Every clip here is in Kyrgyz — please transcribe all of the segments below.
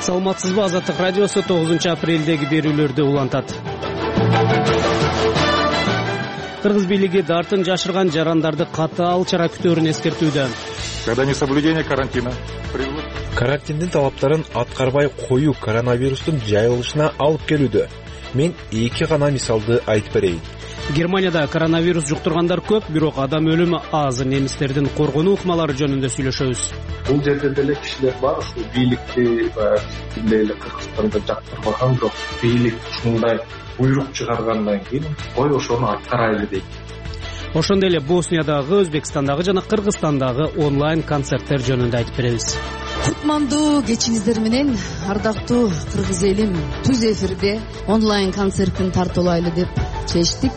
Саламатсызбы, Азаттык радиосу 9 апрелдеги берүүлөрдү улантат. Кыргыз бийлиги дартын жашырган жарандарды катаал чара күтөөрүн эскертүүдө. Когда несоблюдение карантина. Карантиндин талаптарын аткарбай коюу коронавирустун жайылышына алып келүүдө. Мен эки гана мисалды айтып берейин. Германияда коронавирус жуктургандар көп, бирок адам өлүмү аз. Немистердин коргонуу ыкмалары жөнүндө сүйлөшөбүз. Бул жерде деле кишилер бар, ушул бийликти эле Кыргызстанда жактырбаган, бирок бийлик ушундай буйрук чыгаргандан кийин ой ошону аткарайлы дейт. Ошондой эле Босниядағы, Өзбекстандагы жана Кыргызстандагы онлайн концерттер жөнүндө айтып беребиз. Кутмандуу кечиңиздер менен, ардактуу кыргыз элим, түз эфирде онлайн концерттин тартуулайлы деп чечтик.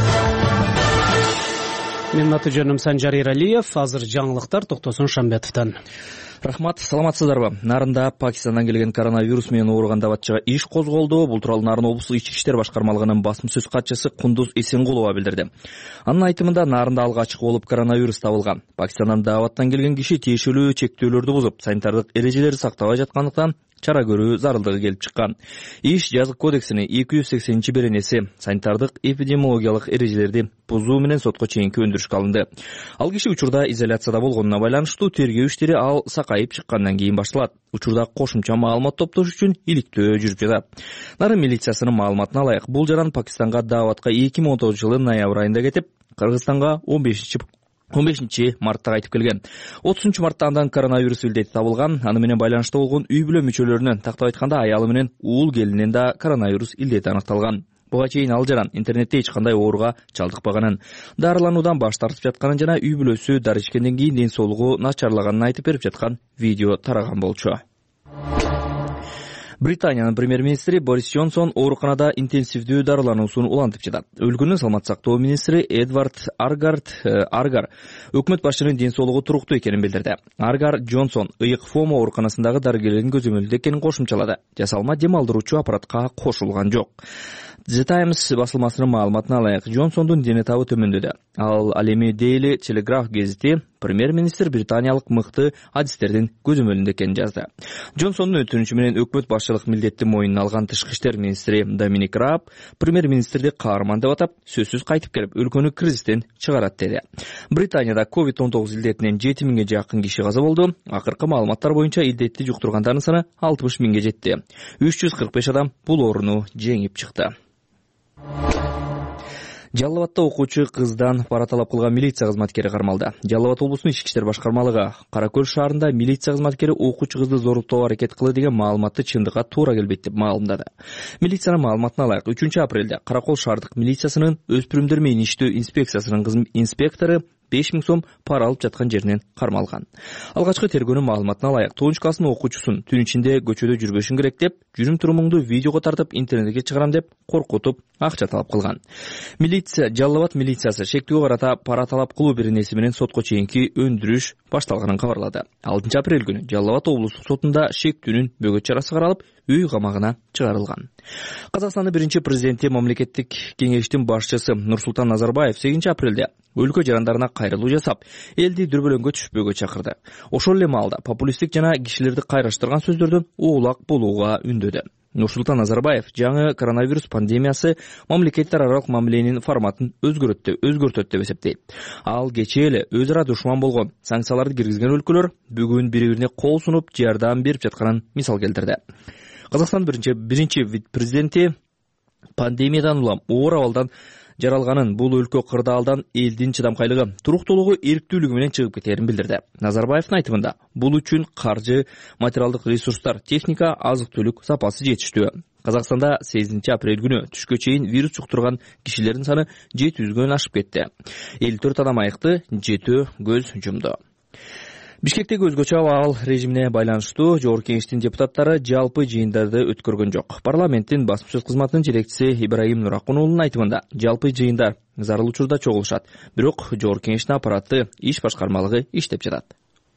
Менин аты жөнүм Санжар Эралиев. Азыр жаңылыктар Токтосун Шамбетовдон. Рахмат, саламатсыздарбы? Нарында Пакистандан келген коронавирус менен ооруган дабатчыга иш козголду. Бул тууралуу Нарын облустук ички иштер башкармалыгынын басма сөз катчысы Кундуз Эсенгулова билдирди. Анын айтымында Нарында алгачкы болуп коронавирус табылган. Пакистандан дабаттан келген киши тиешелүү чектөөлөрдү бузуп, санитардык эрежелерди сактабай жаткандыктан чара көрүү зарылдыгы келип чыккан. Иш жазык кодексинин 280-беренеси санитардык эпидемиологиялык эрежелерди бузуу менен сотко чейинки өндүрүшкө алынды. Ал киши учурда изоляцияда болгонуна байланыштуу тергөө иштери ал сакайып чыккандан кийин башталат. Учурда кошумча маалымат топтош үчүн иликтөө жүрүп жатат. Нарын милициясынын маалыматына ылайык, бул жаран Пакистанга дабатка 2019-жылы ноябрь айында кетип, Кыргызстанга 15 мартта кайтып келген. 30 мартта андан коронавирус илдети табылган. Аны менен байланышта болгон үй бүлө мүчөлөрүнөн, тактап айтканда аялы менен уул келининен да коронавирус илдети аныкталган. Буга чейин ал жаран интернетте эч кандай ооруга чалдыкпаганын, дарылануудан баш тартып жатканын жана үй бүлөсү дары ичкенден кийин ден соолугу начарлаганын айтып берип жаткан видео тараган болчу. Британиянын премьер-министри Борис Джонсон ооруканада интенсивдүү дарылануусун улантып жатат. Өлкөнүн саламат сактоо министри Эдвард Аргар өкмөт башчынын ден соолугу туруктуу экенин билдирди. Аргар Джонсон ыйык Фомо ооруканасындагы дарыгерлердин көзөмөлүндө экенин кошумчалады. Жасалма дем алдыруучу аппаратка кошулган жок. The Times басылмасынын маалыматына ылайык, Джонсондун дене табы төмөндөдү. Ал эми Daily Telegraph гезити премьер-министр британиялык мыкты адистердин көзөмөлүндө экенин жазды. Джонсондун өтүнүчү менен өкмөт башчылык милдетти мойнуна алган тышкы иштер министри Доминик Раб премьер-министрди каарман деп атап, сөзсүз кайтып келип, өлкөнү кризистен чыгарат деди. Британияда COVID-19 илдетинен 7000ге жакын киши каза болду. Акыркы маалыматтар боюнча илдетти жуктургандардын саны 60.000ге жетти. 345 адам бул ооруну жеңип чыкты. Жалал Абадта окуучу кыздан пара талап кылган милиция кызматкери кармалды. Жалал Абад облусунун ички иштер башкармалыгы Кара Көл шаарында милиция кызматкери окуучу кызды зорлуктоого аракет кылды деген маалыматты чындыкка туура келбейт деп маалымдады. Милициянын маалыматына ылайык, 3 апрелде Кара Көл шаардык милициясынын өспүрүмдөр менен иштөө инспекциясынын инспектору 5000 сом пара алып жаткан жеринен кармалган. Алгачкы тергөөнүн маалыматына ылайык, 9 класстын окуучусун түн ичинде көчөдө жүрбөшүң керек деп, жүрүм турумуңду видеого тартып интернетке чыгарам деп коркутуп акча талап кылган. Милиция, Жалал Абад милициясы шектүүгө карата пара талап кылуу беренеси менен сотко чейинки өндүрүш башталганын кабарлады. 6 апрель күнү Жалал Абад облустук сотунда шектүүнүн бөгөт чарасы каралып, үй камагына чыгарылган. Казакстандын биринчи президенти мамлекеттик кеңештин башчысы Нурсултан Назарбаев 8 апрелде өлкө жарандарына кайрылуу жасап, элди дүрбөлөңгө түшпөөгө чакырды. Ошол эле маалда популисттик жана кишилерди кайраштырган сөздөрдөн оолак болууга үндөдү. Нурсултан Назарбаев жаңы коронавирус пандемиясы мамлекеттер аралык мамиленин форматын өзгөртөт деп эсептейт. Ал кечээ эле өз ара душман болгон санкцияларды киргизген өлкөлөр бүгүн бири-бирине кол сунуп жардам берип жатканын мисал келтирди. Казакстандын биринчи вице-президенти пандемиядан улам оор абалдан жаралганын, бул өлкө кырдаалдан элдин чыдамкайлыгы, туруктуулугу, эрктүүлүгү менен чыгып кетерин билдирди. Назарбаевдин айтымында, бул үчүн каржы, материалдык ресурстар, техника, азык-түлүк сапасы жетиштүү. Казакстанда 8 апрель күнү түшкө чейин вирус жуктурган кишилердин саны 700дөн ашып кетти. 54 адам айыкты, 7 көз жумду. Бишкектеги өзгөчө абал режимине байланыштуу Жогорку Кеңештин депутаттары жалпы жыйындарды өткөргөн жок. Парламенттин басма сөз кызматынын жетекчиси Ибрагим Нуракунулунун айтымында, жалпы жыйындар зарыл учурда чогулушат, бирок Жогорку Кеңештин аппараты иш башкармалыгы иштеп жатат.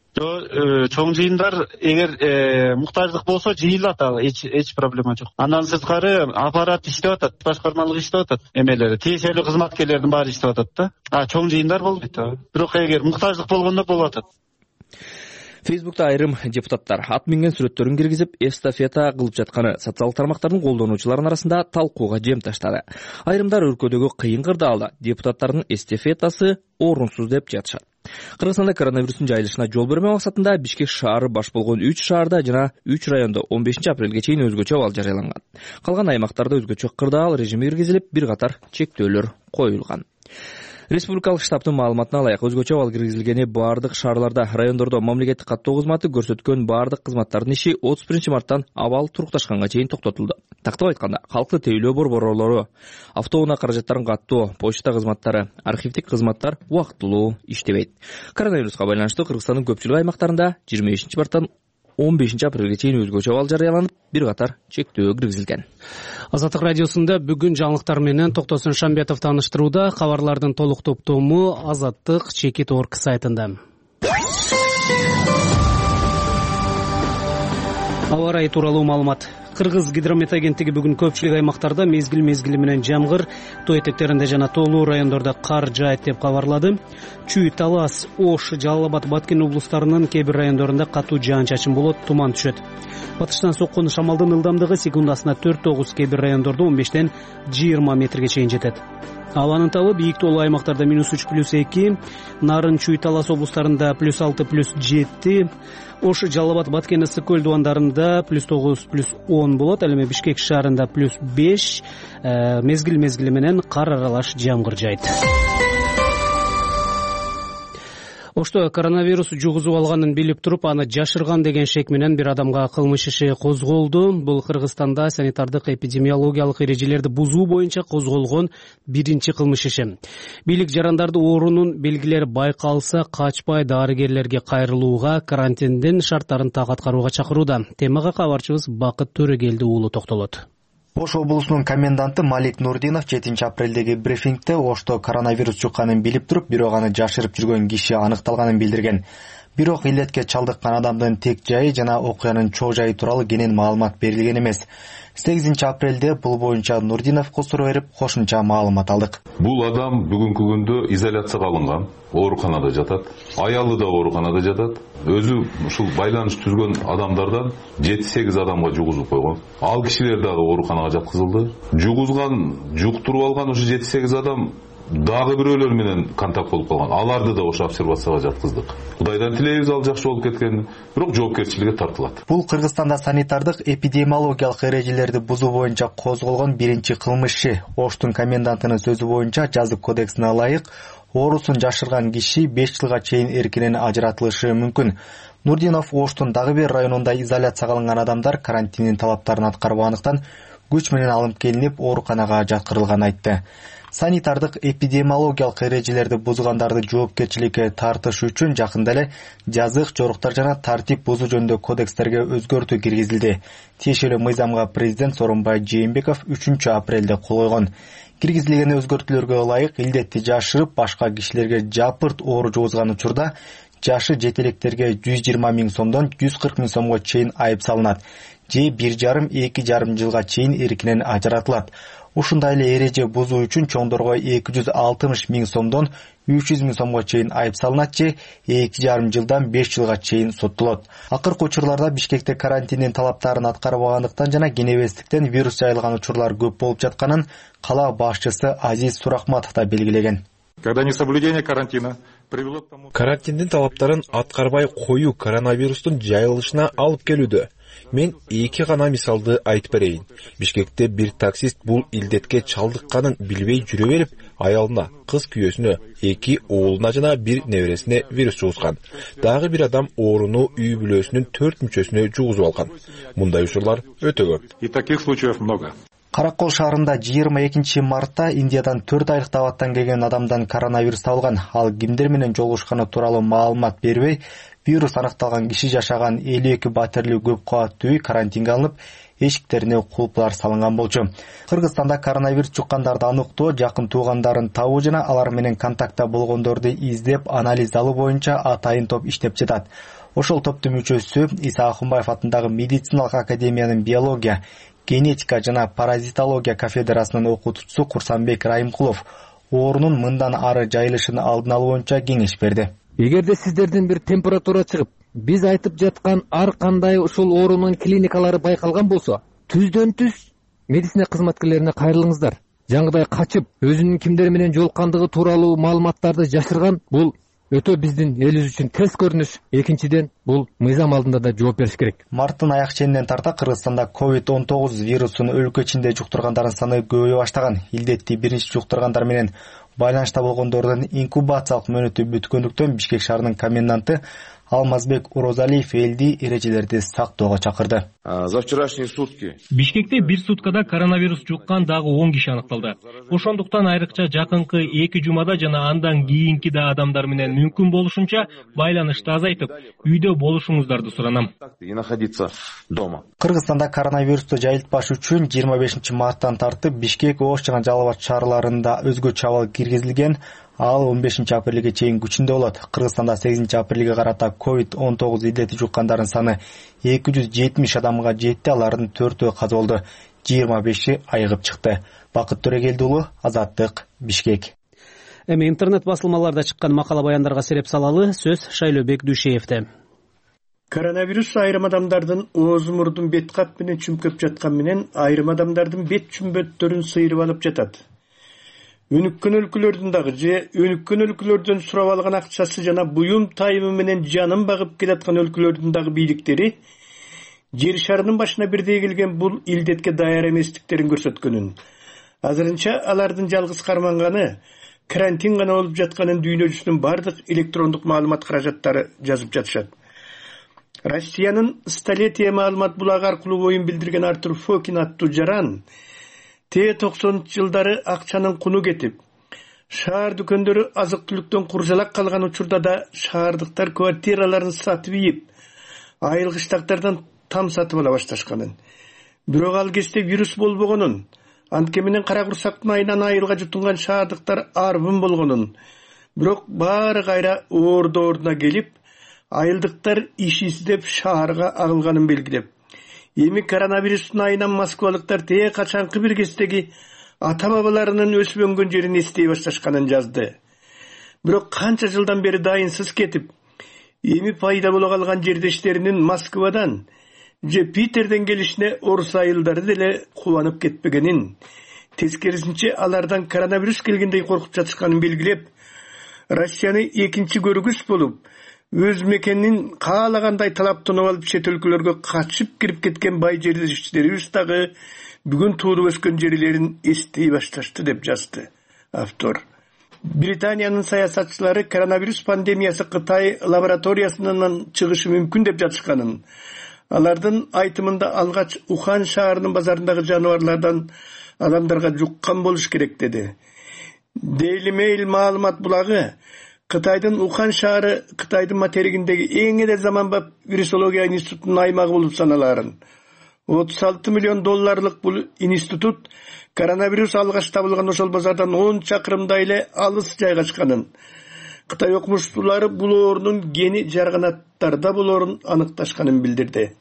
Чоң жыйындар эгер муктаждык болсо жыйылат, ал эч проблема жок. Андан сырткары аппарат иштеп атат, башкармалык иштеп атат, эмелери тиешелүү кызматкерлердин баары иштеп атат да. Чоң жыйындар болбойт. Бирок эгер муктаждык болгондо болуп атат. Фейсбукта айрым депутаттар ат минген сүрөттөрүн киргизип, эстафета кылып жатканы социалдык тармактардын колдонуучуларынын арасында талкууга жем таштады. Айрымдар өлкөдөгү кыйын кырдаалда депутаттардын эстафетасы орунсуз деп жатышат. Кыргызстанда коронавирустун жайылышына жол бермөө максатында Бишкек шаары баш болгон 3 шаарда жана 3 райондо 15 апрелге чейин өзгөчө абал жарыяланган. Калган аймактарда өзгөчө кырдаал режими киргизилип, бир катар чектөөлөр коюлган. Республикалык штабтын маалыматына ылайык, өзгөчө абал киргизилгени бардык шаарларда, райондордо мамлекеттик каттоо кызматы көрсөткөн бардык кызматтардын иши 31 марттан абал турукташканга чейин токтотулду. Тактап айтканда, калкты тейлөө борборлору, автоунаа каражаттарын каттоо, почта кызматтары, архивдик кызматтар убактылуу иштебейт. Коронавируска байланыштуу Кыргызстандын көпчүлүк аймактарында 25 марттан 15 апрелге чейин өзгөчө абал жарыяланып, бир катар чектөө киргизилген. Азаттык радиосунда бүгүн жаңылыктар менен Токтосун Шамбетов тааныштырууда. Кабарлардын толук топтому Азаттык.org сайтында. Аба ырайы тууралуу маалымат. Кыргыз гидромет агенттиги бүгүн көпчүлүк аймактарда мезгил менен жамгыр, тоо этектеринде жана тоолуу райондордо кар жаайт деп кабарлады. Чүй, Талас, Ош, Жалал Абад, Баткен облустарынын кээ бир райондорунда катуу жаан-чачын болот, туман түшөт. Батыштан соккон шамалдын ылдамдыгы секундасына 4-9, кээ бир райондордо 15-20 метрге чейин жетет. Абанын табы бийик тоолуу аймактарда -3+2, Нарын, Чүй, Талас облустарында +6+7, Ош, Жалал Абад, Баткен, Ысык көл дубандарында +9+10 болот. Ал эми Бишкек шаарында +5, мезгил менен кар аралаш жамгыр жайт. Ошто коронавирус жугузуп алганын билип туруп, аны жашырган деген шек менен бир адамга кылмыш иши козголду. Бул Кыргызстанда санитардык эпидемиологиялык эрежелерди бузуу боюнча козголгон биринчи кылмыш иши. Бийлик жарандарды оорунун белгилери байкалса, качпай дарыгерлерге кайрылууга, карантиндин шарттарын так аткарууга чакырууда. Темага кабарчыбыз Бакыт Төрөгелди уулу токтолот. Ош облусунун коменданты Малик Нурдинов 7 апрелдеги брифингде Ошто коронавирус жукканын билип туруп, бирок аны жашырып жүргөн киши аныкталганын билдирген. Бирок илетке чалдыккан адамдын тек жайы жана окуянын чоо жайы тууралуу кенен маалымат берилген эмес. 8 апрелде бул боюнча Нурдиновго суроо берип, кошумча маалымат алдык. Бул адам бүгүнкү күндө изоляцияга алынган, ооруканада жатат, аялы да ооруканада жатат. Өзү ушул байланыш түзгөн адамдардан 7-8 адамга жугузуп койгон. Ал кишилер дагы ооруканага жаткызылды. Жуктуруп алган ушу 7-8 адам дагы бирөөлөр менен контакт болуп калган. Аларды да ошо обсервацияга жаткыздык. Кудайдан тилейбиз ал жакшы болуп кеткен, бирок жоопкерчиликке тартылат. Бул Кыргызстанда санитардык эпидемиологиялык эрежелерди бузуу боюнча козголгон биринчи кылмыш иши. Оштун комендантынын сөзү боюнча, жазык кодексине ылайык оорусун жашырган киши 5 жылга чейин эркинен ажыратылышы мүмкүн. Нурдинов Оштун дагы бир районунда изоляцияга алынган адамдар карантиндин талаптарын аткарбагандыктан күч менен алынып келинип ооруканага жаткырылганын айтты. Санитардык эпидемиологиялык эрежелерди бузгандарды жоопкерчиликке тартыш үчүн жакында эле жазык, жоруктар жана тартип бузуу жөнүндө кодекстерге өзгөртүү киргизилди. Тиешелүү мыйзамга президент Сооронбай Жээнбеков 3 апрелде кол койгон. Киргизилген өзгөртүүлөргө ылайык илдетти жашырып, башка кишилерге жапырт оору жугузган учурда жашы жетелектерге 120 миң сомдон 140 миң сомго чейин айып салынат. Же 1,5–2,5 жылга чейин эркинен ажыратылат. Ушундай эле эреже бузуу үчүн чоңдорго 260 миң сомдон 300 миң сомго чейин айып салынат, же 2,5 жылдан 5 жылга чейин соттолот. Акыркы учурларда Бишкекте карантиндин талаптарын аткарбагандыктан жана кенебестиктен вирус жайылган учурлар көп болуп жатканын кала башчысы Азиз Сурахматов да белгилеген. Когда несоблюдение карантина привело к тому... Карантиндин талаптарын аткарбай коюу коронавирустун жайылышына алып келүүдө. Мен 2 гана мисалды айтып берейин. Бишкекте бир таксист бул илдетке чалдыкканын билбей жүрө берип, аялына, кыз күйөөсүнө, 2 уулуна жана 1 небересине вирус жугузган. Дагы бир адам ооруну үй бүлөсүнүн 4 мүчөсүнө жугузуп алган. Мындай учурлар өтө көп. И таких случаев много. Каракол шаарында 22 мартта Индиядан 4 айлык абаттан келген адамдан коронавирус табылган. Ал кимдер менен жолугушканы тууралуу маалымат бербей, вирус аныкталган киши жашаган 52 батирлүү көп кабаттуу үй карантинге алынып, эшиктерине кулплар салынган болчу. Кыргызстанда коронавирус жуккандарды аныктоо, жакын туугандарын табуу жана алар менен контактта болгондорду издеп, анализ алуу боюнча атайын топ иштеп жатат. Ошол топтун мүчөсү Иса Акунбаев атындагы медициналык академиянын биология, генетика жана паразитология кафедрасынын окутуучусу Курсанбек Райымкулов оорунун мындан ары жайылышын алдын алуу боюнча кеңеш берди. Эгерде сиздерден бир температура чыгып, биз айтып жаткан ар кандай ушул оорунун клиникалары байкалган болсо түздөн түз медицина кызматкерлерине кайрылыңыздар. Жаңыдай качып өзүнүн кимдер менен жолуккандыгы тууралуу маалыматтарды жашырган бул өтө биздин элибиз үчүн терс көрүнүш. Экинчиден, бул мыйзам алдында да жооп бериш керек. Марттын аяк ченинен тарта Кыргызстанда COVID-19 вирусун өлкө ичинде жуктургандардын саны көбөйө баштаган. Илдетти биринчи жуктургандар менен байланышта болгондордун инкубациялык мөөнөтү бүткөндүктөн Бишкек шаарынын коменданты Алмазбек Орозалиев элди эрежелерди сактоого чакырды. За вчерашние сутки Бишкекте бир суткада коронавирус жуккан дагы 10 киши аныкталды. Ошондуктан айрыкча жакынкы 2 жумада жана андан кийинки да адамдар менен мүмкүн болушунча байланышты азайтып, үйдө болушуңуздарды суранам. И находиться дома. Кыргызстанда коронавирусту жайылтпаш үчүн 25 марттан тартып Бишкек, Ош жана Жалал Абад шаарларында өзгөчө абал киргизилген. Ал 15 апрелге чейин күчүндө болот. Кыргызстанда 8 апрелге карата COVID-19 илдети жуккандардын саны 270 адамга жетти. Алардын 4-өө каза болду, 25 айыгып чыкты. Бакыт Төрөгелди уулу, Азаттык, Бишкек. Эми интернет басылмаларда чыккан макала баяндарга сереп салалы, сөз Шайлообек Дүйшеевде. Коронавирус айрым адамдардын ооз мурдун бет кап менен чүмкөп жаткан менен айрым адамдардын бет чүмбөттөрүн сыйрып алып жатат. Өнүккөн өлкөлөрдүн дагы же өнүккөн өлкөлөрдөн сурап алган акчасы жана буюм тайымы менен жанын багып келаткан өлкөлөрдүн дагы бийликтери жер шарынын башына бирдей келген бул илдетке даяр эместиктерин көрсөткөнүн, азырынча алардын жалгыз карманганы карантин гана болуп жатканын дүйнө жүзүнүн бардык электрондук маалымат каражаттары жазып жатышат. Россиянын столетие маалымат булагы аркылуу оюн билдирген Артур Фокин аттуу жаран T90-жылдары акчанын куну кетип, шаар дүкөндөрү азык-түлүктөн куржалак калган учурда да шаардыктар квартираларын сатып ийип, айылгычтактардан там сатып ала башташканын. Бирок ал кезде вирус болбогонун, антке менен кара курсактын айынан айылга жутунган шаардыктар арбын болгонун, бирок баары кайра ордо-ордуна келип, айылдыктар иш издеп шаарга агылганын белгилеп, эми коронавирустун айынан москвалыктар тээ качанкы бир кездеги ата-бабаларынын өсүп өнгөн жерин эстей башташканын жазды. Бирок канча жылдан бери дайынсыз кетип, эми пайда боло калган жердештеринин Москвадан же Питерден келишине орус айылдары деле кубанып кетпегенин, тескерисинче алардан коронавирус келгендей коркуп жатышканын белгилеп, Россияны экинчи көргүс болуп, өз мекенин каалагандай талаптанып алып чет өлкөлөргө качып кирип кеткен бай жердештерибиз дагы бүгүн туулуп өскөн жерлерин эстей башташты деп жазды автор. Британиянын саясатчылары коронавирус пандемиясы Кытай лабораториясынан чыгышы мүмкүн деп жатышканын, алардын айтымында алгач Ухан шаарынын базарындагы жаныбарлардан адамдарга жуккан болуш керек деди. Daily Mail маалымат булагы Кытайдын Ухан шаары Кытайдын материгиндеги эң эле заманбап вирусология институтунун аймагы болуп саналарын. $36 миллион бул институт коронавирус алгач табылган ошол базардан 10 чакырымдай эле алыс жайгашканын, Кытай окумуштуулары бул оорунун гени жарганаттарда болоорун аныкташканын билдирди.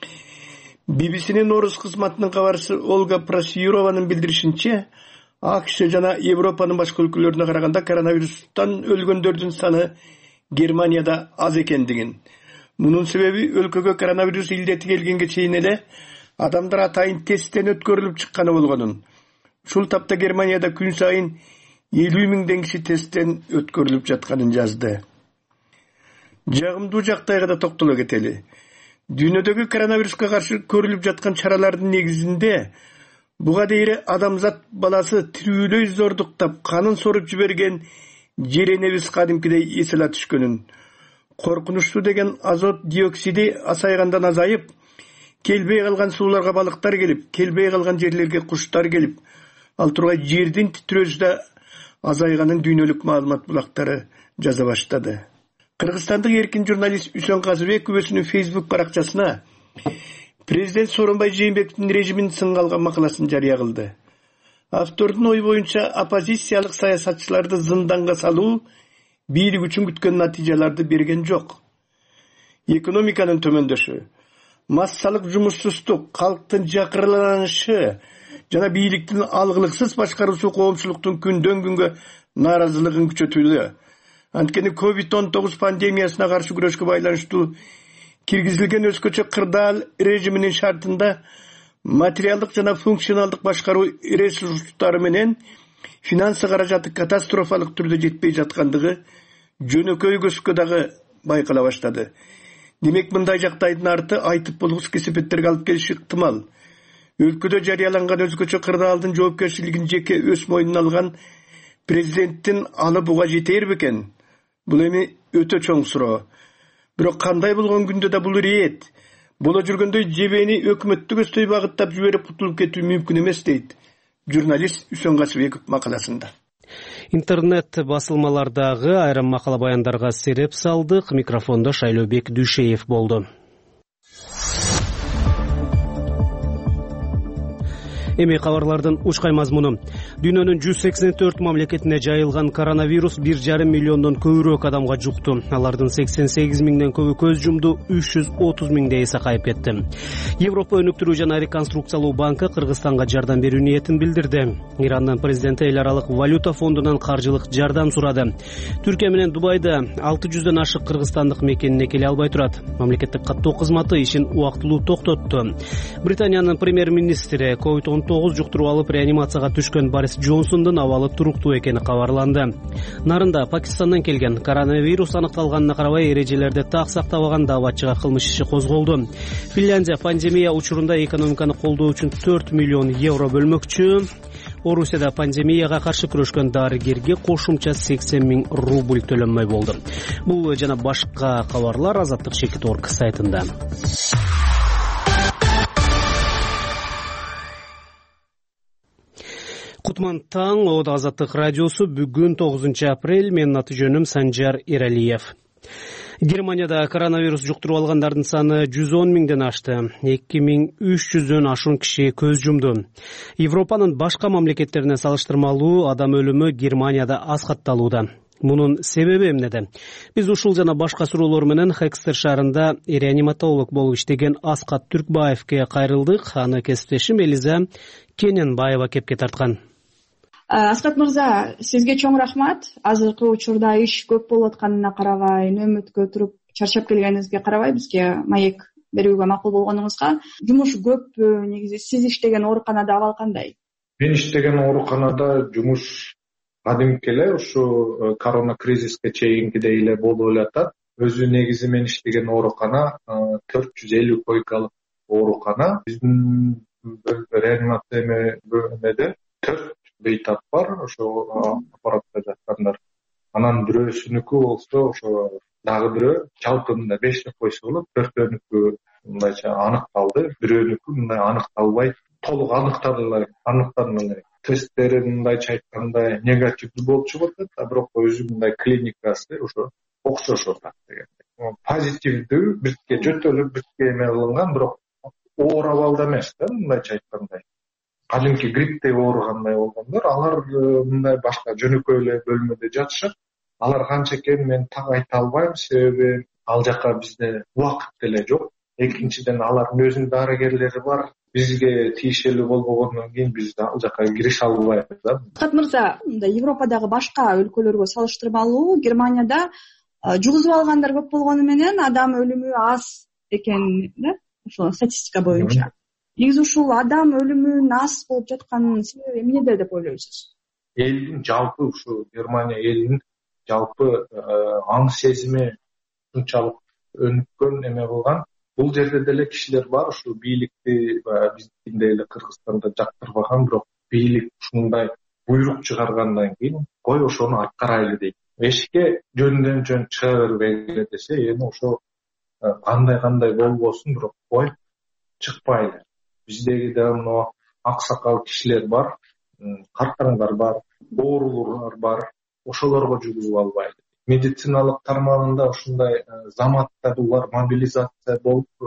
BBC-нин орус кызматынын кабарчысы Ольга Просюрованын билдиришинче, АКШ жана Европанын башка өлкөлөрүнө караганда коронавирустан өлгөндөрдүн саны Германияда аз экендигин. Мунун себеби өлкөгө коронавирус илдети келгенге чейин эле адамдар атайын тесттен өткөрүлүп чыкканы болгонун. Ушул тапта Германияда күн сайын 50 миңден киши тесттен өткөрүлүп жатканын жазды. Жагымдуу жактайга да токтоло кетели. Дүйнөдөгү коронавируска каршы көрүлүп жаткан чаралардын негизинде буга дейре адамзат баласы тирүүлөй зордуктап канын соруп жиберген жеренебиз кадимкидей эсиле түшкөнүн. Коркунучтуу деген азот диоксиди асайгандан азайып, келбей калган сууларга балыктар келип, келбей калган жерлерге куштар келип, ал тургай жердин титирөөсү да азайганын дүйнөлүк маалымат булактары жаза баштады. Кыргызстандык эркин журналист Үсөн Казыбек өзүнүн Facebook баракчасына Президент Сооронбай Жээнбековдун режимин сынга алган макаласын жарыя кылды. Автордун ой боюнча оппозициялык саясатчыларды зынданга салуу бийлик үчүн күткөн натыйжаларды берген жок. Экономиканын төмөндөшү, массалык жумушсуздук, калктын жакырланышы жана бийликтин алгылыксыз башкаруусу коомчулуктун күндөн күнгө нааразылыгын күчөтүүдө. Анткени COVID-19 пандемиясына каршы күрөшкө байланыштуу киргизилген өзгөчө кырдаал режиминин шартында материалдык жана функционалдык башкаруу ресурстары менен финансы каражаты катастрофалык түрдө жетпей жаткандыгы жөнөкөй көзгө дагы байкала баштады. Демек мындай жактайдын арты айтып болгус кесепеттерге алып келиши ыктымал. Өлкөдө жарыяланган өзгөчө кырдаалдын жоопкерчилигин жеке өз мойнуна алган президенттин алы буга жетер бекен? Бул эми өтө чоң суроо. Бирок кандай болгон күндө да бул ирет. Боло жүргөндөй жебени өкмөттүк өсдөй багыттап жиберип кутулуп кетүү мүмкүн эмес дейт журналист Үсөн Касыбеков макаласында. Интернет басылмалардагы айрым макала баяндарга сереп салдык. Микрофондо Шайлообек Дүйшеев болду. Эми кабарлардын учкай мазмуну. Дүйнөнүн 184 мамлекетине жайылган коронавирус 1,5 миллиондон көбүрөөк адамга жукту. Алардын 88 миңден көбү көз жумду, 330 миңдей эсе кайып кетти. Европа өнүктүрүү жана реконструкциялоо банкы Кыргызстанга жардам берүү ниетин билдирди. Ирандын президенти эл аралык валюта фондунан каржылык жардам сурады. Түркия менен Дубайда 600дөн ашык кыргызстандык мекенине келе албай турат. Мамлекеттик каттоо кызматы ишин убактылуу токтотту. Британиянын премьер-министри COVID-19 жуктуруп алып реанимацияга түшкөн Борис Джонсондун абалы туруктуу экени кабарланды. Нарында Пакистандан келген коронавирус аныкталганына карабай эрежелерди так сактабаган дааватчыга кылмыш иши козголду. Финляндия пандемия учурунда экономиканы колдоо үчүн 4 миллион евро бөлмөкчү. Орусияда пандемияга каршы күрөшкөн дарыгерге кошумча 80 миң рубль төлөнмөй болду. Бул жана башка кабарлар Азаттык.org сайтында. Кутман таң, Ода Азаттык радиосу, бүгүн 9 апрель, менин аты жөнүм Санжар Эралиев. Германияда коронавирус жуктуруп алгандардын саны 110 миңден ашты. 2300дөн ашуун киши көз жумду. Европанын башка мамлекеттерине салыштырмалуу адам өлүмү Германияда аз катталууда. Мунун себеби эмнеде? Биз ушул жана башка суроолор менен Хекстер шаарында реаниматолог болуп иштеген Аскат Түркбаевке кайрылдык. Аны кесиптешим Элиза Кененбаева кепке тарткан. Аскат мырза, сизге чоң рахмат. Азыркы учурда иш көп болуп атканына карабай, нөөмөткө туруп чарчап келгениңизге карабай, бизге маек берүүгө макул болгонуңузга. Жумуш көппү? Негизи сиз иштеген ооруканада абал кандай? Мен иштеген ооруканада жумуш кадимки эле ушу корона кризиске чейинкидей эле болуп эле. Өзү негизи мен иштеген оорукана 450 койкалык оорукана. Биздин реанимация бөлмөдө 4 бейтап бар, ошо аппаратта жаткандар. Анан бирөөсүнүкү болсо ошо дагы бирөө жалпы мындай 5 деп койсо болот. 4-өнүкү мындайча аныкталды, бирөөнүкү мындай аныкталбай, толук аныкталмай. Тесттери мындайча айтканда негативдүү болуп чыгып атат, бирок өзү мындай клиникасы ошо окшошот дегенде. Позитивдүү бирке жөтөлүп бирке эме кылынган, бирок оор абалда эмес да, мындайча айтканда. Кадимки грипптей ооругандай болгондор, алар мындай башка жөнөкөй эле бөлмөдө жатышат. Алар канча экенин мен так айта албайм, себеби ал жака бизде убакыт деле жок. Экинчиден алардын өзүнүн дарыгерлери бар. Бизге тиешелүү болбогондон кийин биз ал жака кирише албайбыз да. Аскат мырза, Европадагы башка өлкөлөргө салыштырмалуу Германияда жугузуп алгандар көп болгону менен адам өлүмү аз экен да, ошо статистика боюнча. Негизи ушул адам өлүмүнүн аз болуп жатканын себеби эмнеде деп ойлойсуз? Элдин жалпы ушу Германия элинин жалпы аң сезими ушунчалык өнүккөн эме кылган. Бул жерде деле кишилер бар, ушу бийликти биздикиндей эле Кыргызстанда жактырбаган, бирок бийлик ушундай буйрук чыгаргандан кийин кой ошону аткарайлы дейт. Эшикке жөндөн жөн чыга бербегиле десе, эми ошо кандай болбосун, бирок кой чыкпайлы. Биздеги да мына аксакал кишилер бар, карттаңдар бар, оорулар бар, ошолорго жугузуп албайлы. Медициналык тармагында ушундай заматта булар мобилизация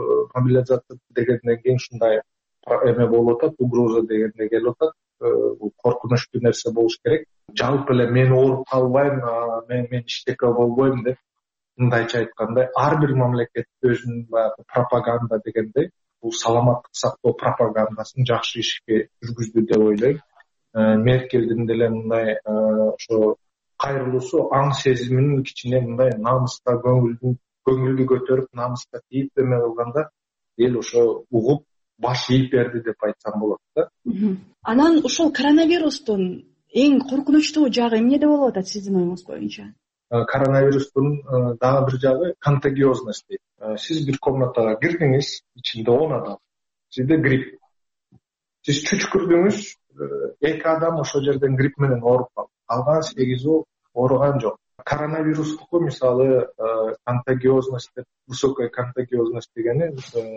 дегенден кийин ушундай эме болуп атат, угроза дегенде келип атат. Бул коркунучтуу нерсе болуш керек. Жалпы эле мен ооруп калбайм, мен иштеке болбойм деп мындайча айтканда ар бир мамлекет өзүнүн баягы пропаганда дегендей бул саламаттык сактоо пропагандасын жакшы ишке жүргүздү деп ойлойм. Меркелдин деле мындай ошо кайрылуусу аң сезиминин кичине мындай намыска көңүлдү көтөрүп намыска тийип эме кылганда эл ошо угуп баш ийип берди деп айтсам болот да. Анан ушул коронавирустун эң коркунучтуу жагы эмнеде болуп атат сиздин оюңуз боюнча? Коронавирустун дагы бир жагы контагиозность дейт. Сиз бир комнатага кирдиңиз, ичинде 10 адам. Сизде грипп. Сиз чүчкүрдүңүз, 2 адам ошол жерден грипп менен ооруп калды. Калган 8 ооруган жок. Коронавирустуку мисалы контагиозность деп, высокая контагиозность дегени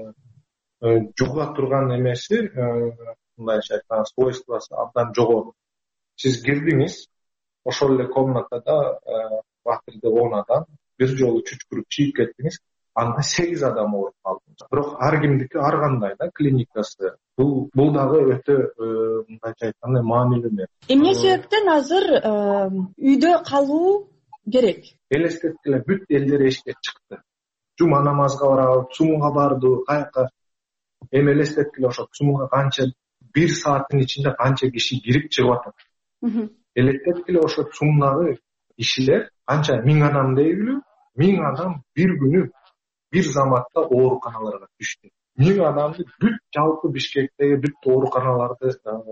жуга турган эмеси, мындайча айтканда свойствосы абдан жогору. Сиз кирдиңиз, ошол эле комнатада батирде 10 адам бир жолу чүчкүрүп чийип кеттиңиз, анда 8 адам ооруп калды. Бирок ар кимдики ар кандай да клиникасы. Бул дагы өтө мындайча айтканда маанилүү эмес. Эмне себептен азыр үйдө калуу керек? Элестеткиле бүт элдер эшикке чыкты. Жума намазга барабы, цумга барды, каяка. Эми элестеткиле ошо цумга канча 1 сааттын ичинде канча киши кирип чыгып атат. Элестеткиле ошо цумдагы кишилер канча 1000 адам дейбилби? 1000 адам бир күнү бир заматта ооруканаларга түштү. 1000 адамды бүт жалпы Бишкектеги бүт ооруканаларды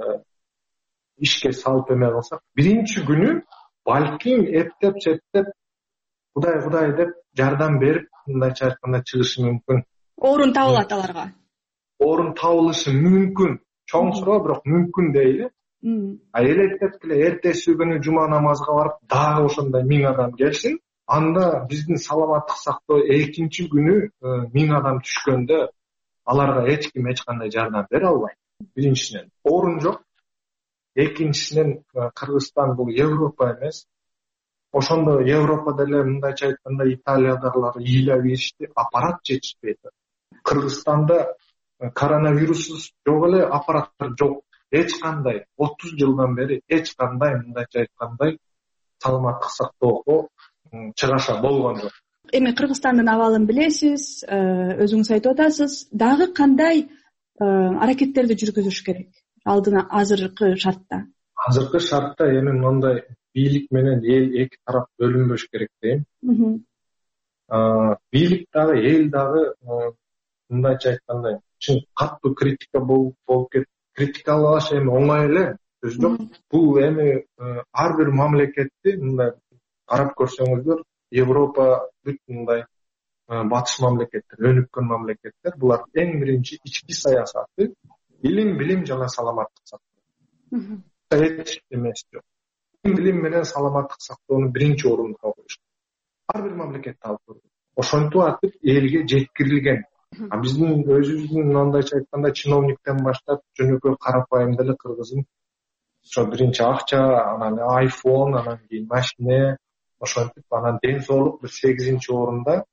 ишке салып эме кылсак, биринчи күнү балким эптеп септеп Кудай деп жардам берип, мындайча айтканда чыгышы мүмкүн. Орун табылат аларга. Орун табылышы мүмкүн. Чоң суроо, бирок мүмкүн дейли. Элестеткиле эртеси күнү жума намазга барып, дагы ошондой 1000 адам келсин. Анда биздин саламаттык сактоо экинчи күнү 1000 адам түшкөндө аларга эч ким эч кандай жардам бере албайт. Биринчисинен орун жок. Экинчисинен Кыргызстан бул Европа эмес. Ошондо Европада эле мындайча айтканда Италиядагылар ыйлап ийишти, аппарат жетишпейт. Кыргызстанда коронавирус жок эле, аппараттар жок. Эч кандай 30 жылдан бери эч кандай мындайча айткандай саламаттык сактоого чыгаша болгон жок. Эми Кыргызстандын абалын билесиз, өзүңүз айтып атасыз. Дагы кандай аракеттерди жүргүзүш керек алдына азыркы шартта? Азыркы шартта эми мындай бийлик менен эл эки тарап бөлүнбөш керек дейм. Бийлик дагы эл дагы мындайча айтканда чын катуу критика болуп кетти. Критикалаш эми оңой эле, сөз жок. Бул эми ар бир мамлекетти мындай карап көрсөңүздөр, Европа бүт мындай батыш мамлекеттер, өнүккөн мамлекеттер, булар эң биринчи ички саясаты билим жана саламаттык сактоо. Эч эмес жок. Билим менен саламаттык сактоону биринчи орунга коюш. Ар бир мамлекет алып көрдү. Ошентип атып элге жеткирилген. Биздин өзүбүздүн мындайча айтканда чиновниктен баштап жөнөкөй карапайым деле кыргыздын ошо биринчи акча, анан iPhone, анан кийин машина, ошентип анан ден соолук бир 8-орунда,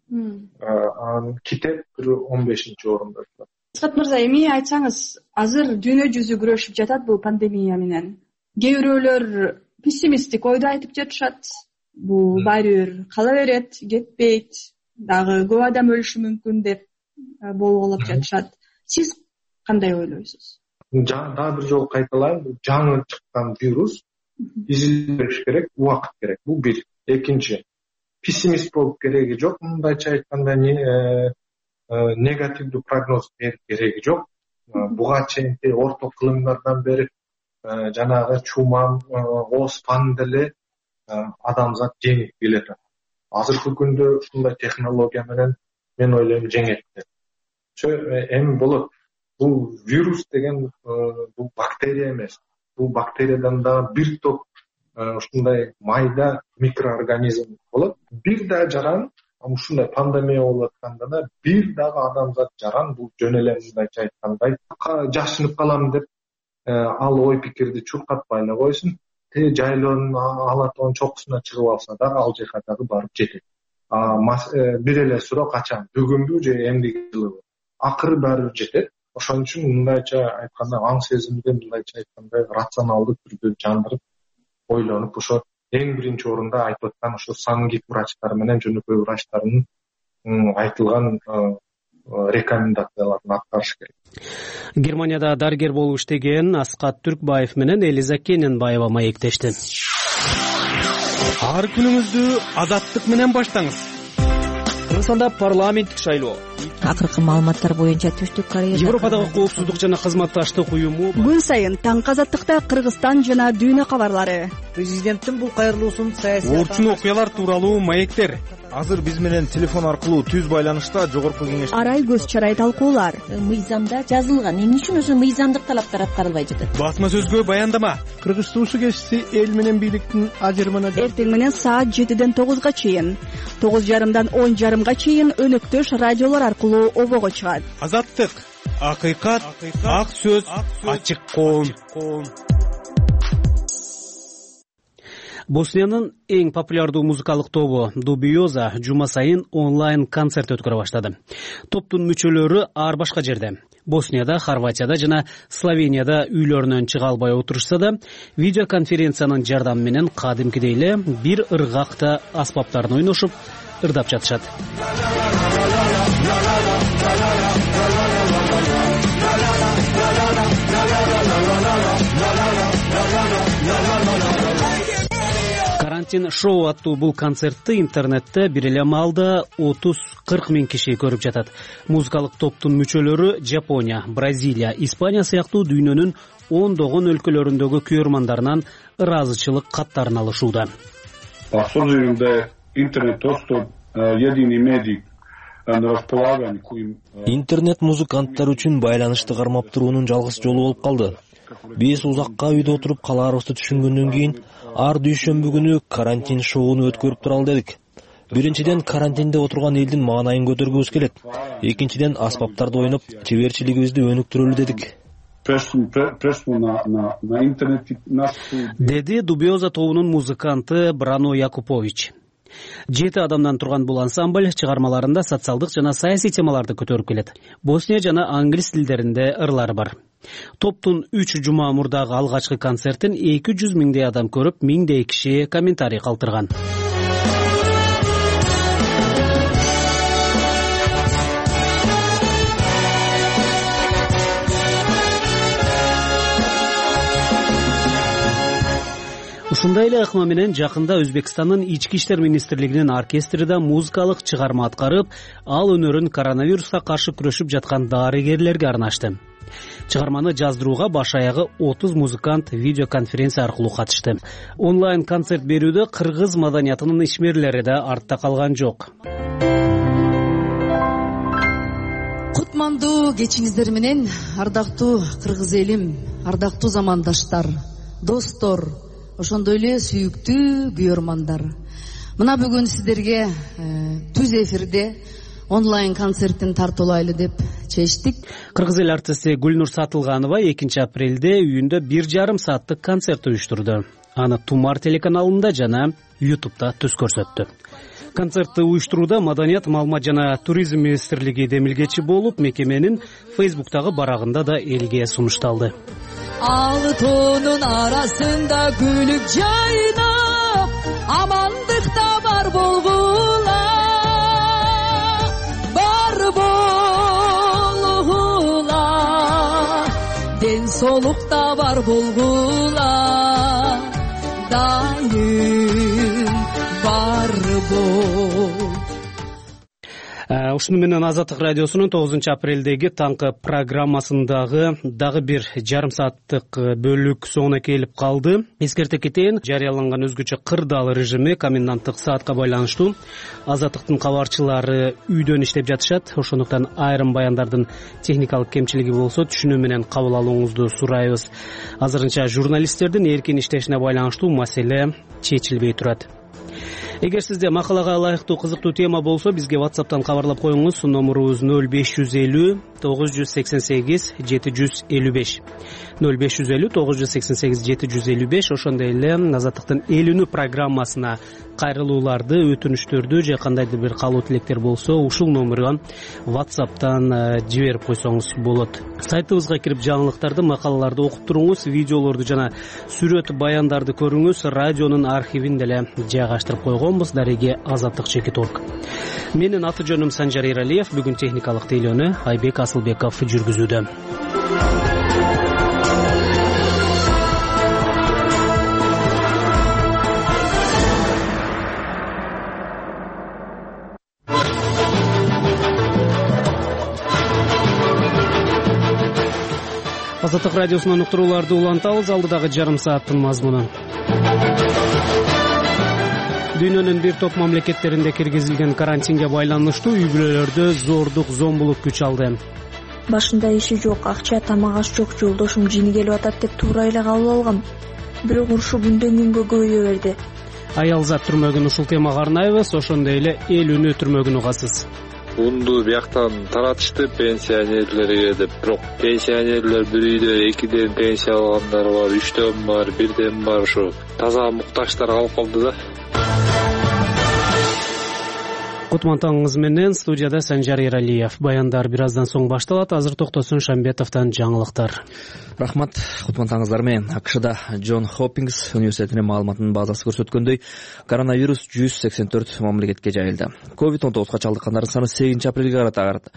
анан китеп бир 15-орунда. Исхат мырза, эми айтсаңыз, азыр дүйнө жүзү күрөшүп жатат бул пандемия менен. Кээ бирөөлөр пессимисттик ойду айтып жатышат. Бул баары бир кала берет, кетпейт, дагы көп адам өлүшү мүмкүн деп болгулап жатышат. Сиз кандай ойлойсуз? Дагы бир жолу кайталайм, бул жаңы чыккан вирус, изилдеш керек, убакыт керек. Бул бир. Экинчи, пессимист болуп кереги жок, мындайча айтканда негативдүү прогноз берип кереги жок. Буга чейинки орто кылымдардан бери жанагы чумам, оспан деле адамзат жеңип келет. Азыркы күндө ушундай технология менен мен ойлойм жеңет деп. Эми болот. Бул вирус деген бул бактерия эмес. Бул бактериядан да бир топ ушундай майда микроорганизм болот. Бир да жаран, ушундай пандемия болуп атканда да бир дагы адамзат жаран, бул жөн эле мындайча айткандай жашынып калам деп ал ой пикирди чуркатпай эле койсун. Жайлоонун алатоонун чокусуна чыгып алса дагы ал жака дагы барып жетет. Бир эле суроо качан? Бүгүнбү же эмдиги жылыбы? Акыры баары жетет. Ошон үчүн мындайча айтканда аң сезимди мындайча айтканда рационалдуу түрдө жандырып ойлонуп ошо эң биринчи орунда айтып аткан ошо сангик врачтар менен жөнөкөй врачтардын айтылган рекомендацияларын аткарыш керек. Германияда дарыгер болуп иштеген Аскат Түркбаев менен Элиза Кененбаева маектешти. ар күнүңүздү азаттык менен баштаңыз. Кыргызстанда парламенттик шайлоо. Акыркы маалыматтар боюнча Түштүк Корея Европадагы коопсуздук жана кызматташтык уюму күн сайын таңкы азаттыкта Кыргызстан жана дүйнө кабарлары. Президенттин бул кайрылуусун саясий Орчун окуялар тууралуу маектер. Азыр биз менен телефон аркылуу түз байланышта жогорку кеңеш Арай көз чарай талкуулар. Мыйзамда жазылган. Эмне үчүн ошо мыйзамдык талаптар аткарылбай жатат? Басма сөзгө баяндама. Кыргыз суусу кесиси эл менен бийликтин ажырымына Эртең менен саат 7ден 9га чейин, 9:30дан 10:30га чейин өнөктөш радиолор аркылуу обого чыгат. Азаттык, акыйкат, ак сөз, ачык коом. Босниянын эң популярдуу музыкалык тобу Дубиоза жума сайын онлайн концерт өткөрө баштады. Топтун мүчөлөрү ар башка жерде. Боснияда, Хорватияда жана Словенияда үйлөрүнөн чыга албай отурушса да, видеоконференциянын жардамы менен кадимкидей эле бир ыргакта аспаптарын ойношуп, ырдап жатышат. Карантин шоу аттуу бул концертти интернетте бир эле маалда 30-40 миң киши көрүп жатат. Музыкалык топтун мүчөлөрү Жапония, Бразилия, Испания сыяктуу дүйнөнүн ондогон өлкөлөрүндөгү көрөрмандарынан ыраазычылык каттарын алышууда. С обзиром да е интернет доступ едини медий на располагање кој Интернет музыканттар үчүн байланышты кармап туруунун жалгыз жолу болуп калды. Биз узакка үйдө отуруп калаарыбызды түшүнгөндөн кийин ар дүйшөмбү күнү карантин шоуну өткөрүп туралы дедик. Биринчиден, карантинде отурган элдин маанайын көтөргүбүз келет. Экинчиден, аспаптарды ойноп, чеберчилигибизди өнүктүрөлү дедик. Деди Дубиоза тобунун музыканты Брано Якупович. 7 адамдан турган бул ансамбль чыгармаларында социалдык жана саясий темаларды көтөрүп келет. Босния жана англис тилдеринде ырлары бар. Топтун 3 жума мурдагы алгачкы концертин 200 миңдей адам көрүп, миңдей киши комментарий калтырган. Ушундай эле ыкма менен жакында Өзбекстандын ички иштер министрлигинин оркестри да музыкалык чыгарма аткарып, ал өнөрүн коронавируска каршы күрөшүп жаткан дарыгерлерге арнашты. Чыгарманы жаздырууга баш аягы 30 музыкант видеоконференция аркылуу катышты. Онлайн концерт берүүдө кыргыз маданиятынын ишмерлери да артта калган жок. Кутмандуу кечиңиздер менен, ардактуу кыргыз элим, ардактуу замандаштар, достор, ошондой эле сүйүктүү күйөрмандар. Мына бүгүн сиздерге түз эфирде онлайн концерттин тартуулайлы деп чечтик. Кыргыз эл артисти Гүлнур Сатылганова 2 апрелде үйүндө 1,5 сааттык концерт уюштурду. Аны Тумар телеканалында жана YouTube'да түз көрсөттү. Концертти уюштурууда Маданият, маалымат жана туризм министрлиги демилгечи болуп, мекеменин Facebook'тагы барагында да элге сунушталды. Алтунун арасында күлүп жайнап, амандыкта бар болгула, бар болгула, ден соолукта бар болгула, дайым бар бол. Ушуну менен Азаттык радиосунун 9 апрелдеги таңкы программасындагы дагы бир жарым сааттык бөлүк соңуна келип калды. Эскерте кетейин, жарыяланган өзгөчө кырдаал режими коменданттык саатка байланыштуу. Азаттыктын кабарчылары үйдөн иштеп жатышат. Ошондуктан айрым баяндардын техникалык кемчилиги болсо түшүнүү менен кабыл алууңузду сурайбыз. Азырынча журналисттердин эркин иштешине байланыштуу маселе чечилбей турат. Эгер сизде макалага ылайыктуу кызыктуу тема болсо, бизге WhatsApp'тан кабарлап коюңуз. Номерубуз 0550 988 755. 0550 988 755. Ошондой эле Азаттыктын эл үнү программасына кайрылууларды, өтүнүштөрдү же кандайдыр бир каалоо тилектер болсо, ушул номерге WhatsApp'тан жиберип койсоңуз болот. Сайтыбызга кирип жаңылыктарды, макалаларды окуп туруңуз, видеолорду жана сүрөт баяндарды көрүңүз. Радионун архивин деле жайгаштырып койгонбуз. Дареги Азаттык.org. Менин аты жөнүм Санжар Эралиев. Бүгүн техникалык тейлөөнү Айбек Асылбеков жүргүзүүдө. Азаттык радиосунан уктурууларды улантабыз. Алдыдагы жарым сааттын мазмуну. Дүйнөнүн бир топ мамлекеттеринде киргизилген карантинге байланыштуу үй-бүлөлөрдө зордук, зомбулук күч алды. Башында иши жок, акча, тамак аш жок, жолдошум жини келип атат деп туура эле кабыл алгам. Бирок урушу күндөн күнгө көбөйө берди. Аялзат түрмөгүн ушул темага арнайбыз, ошондой эле эл үнү түрмөгүн угасыз. Унду бияктан таратышты пенсионерлерге деп, бирок пенсионерлер бир үйдө 2ден пенсия алгандар бар, 3дөн бар, 1ден бар, ушу таза муктаждар калып калды да. Кутман таңыңыз менен студияда Санжар Эралиев. Баяндар бир аздан соң башталат. Азыр Токтосун Шамбетовдон жаңылыктар. Рахмат. Кутман таңыңыздар менен. АКШда Джон Хопкинс университетинин маалыматынын базасы көрсөткөндөй, коронавирус 184 мамлекетке жайылды. COVID-19 чалдыккандардын саны 8 апрелге карата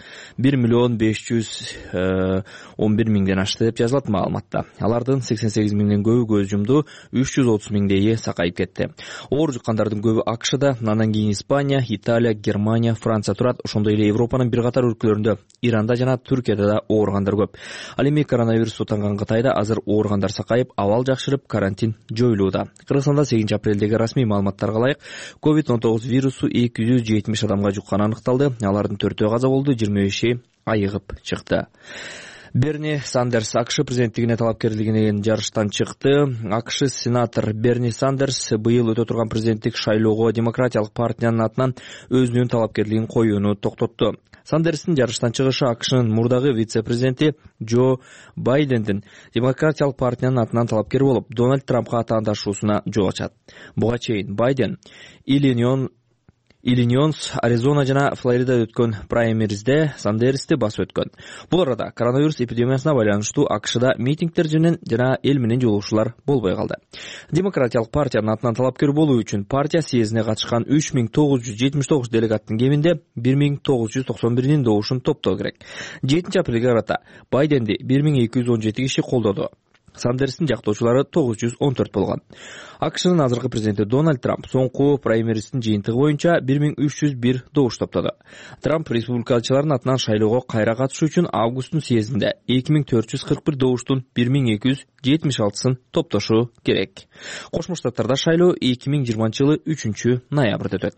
1,511,000ден ашты деп жазылат маалыматта. Алардын 88 миңден көбү көз жумду, 330 миңдейи сакайып кетти. Оор жуккандардын көбү АКШда, андан кийин Испания, Италия, Германия, Франция турат. Ошондой эле Европанын бир катар өлкөлөрүндө, Иранда жана Түркияда да ооругандар көп. Ал эми коронавирус тутанган Кытайда азыр ооругандар сакайып, абал жакшырып, карантин жоюлууда. Кыргызстанда 8 апрелдеги расмий маалыматтарга ылайык COVID-19 вирусу 270 адамга жукканы аныкталды. Алардын 4-өө каза болду, 25-и айыгып чыкты. Берни Сандерс АКШ президенттигине талапкерлигинен жарыштан чыкты. АКШ сенатор Берни Сандерс быйыл өтө турган президенттик шайлоого Демократиялык партиянын атынан өзүнүн талапкерлигин коюуну токтотту. Сандерстин жарыштан чыгышы АКШнын мурдагы вице-президенти Джо Байдендин Демократиялык партиянын атынан талапкер болуп, Дональд Трампка атаандашуусуна жол ачат. Буга чейин Байден Иллинойс, Аризона жана Флоридада өткөн праймеризде Сандерсти басып өткөн. Бул арада коронавирус эпидемиясына байланыштуу АКШда митингдер жана эл менен жолугушуулар болбой калды. Демократиялык партиянын атынан талапкер болуу үчүн партия съездине катышкан 3979 делегаттын кеминде 1991нин добушун топтоо керек. 7 апрелге карата Байденди 1217 киши колдоду. Сандерстин жактоочулары 914 болгон. АКШнын азыркы президенти Дональд Трамп соңку праймеристин жыйынтыгы боюнча 1301 добуш топтоду. Трамп республикалчылардын атынан шайлоого кайра катышуу үчүн августтун съездинде 2441 добуштун 1276сын топтошу керек. Кошмо Штаттарда шайлоо 2020-жылы 3-ноябрда өтөт.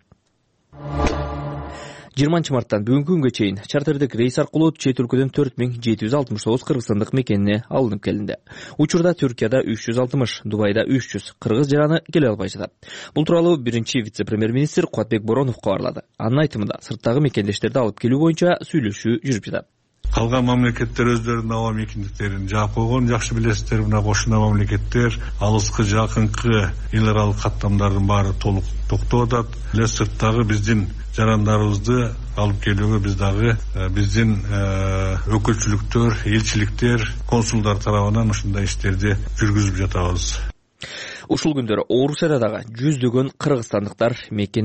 20 марттан бүгүнкү күнгө чейин чартердик рейс аркылуу чет өлкөдөн 4769 кыргызстандык мекенине алынып келинди. Учурда Түркияда 360, Дубайда 300 кыргыз жараны келе албай жатат. Бул тууралуу биринчи вице-премьер-министр Кубатбек Боронов кабарлады. Анын айтымында сырттагы мекендештерди алып келүү боюнча сүйлөшүү жүрүп жатат. Калган мамлекеттер өздөрүнүн аба мекендиктерин жаап койгон, жакшы билесиздер, мына кошуна мамлекеттер алыскы жакынкы эл аралык каттамдардын баары толук токтоп атат. Эле сырттагы биздин жарандарыбызды алып келүүгө биз дагы биздин өкүлчүлүктөр, элчиликтер, консулдар тарабынан ушундай иштерди жүргүзүп жатабыз. Ушул күндөрү Орусияда дагы жүздөгөн кыргызстандыктар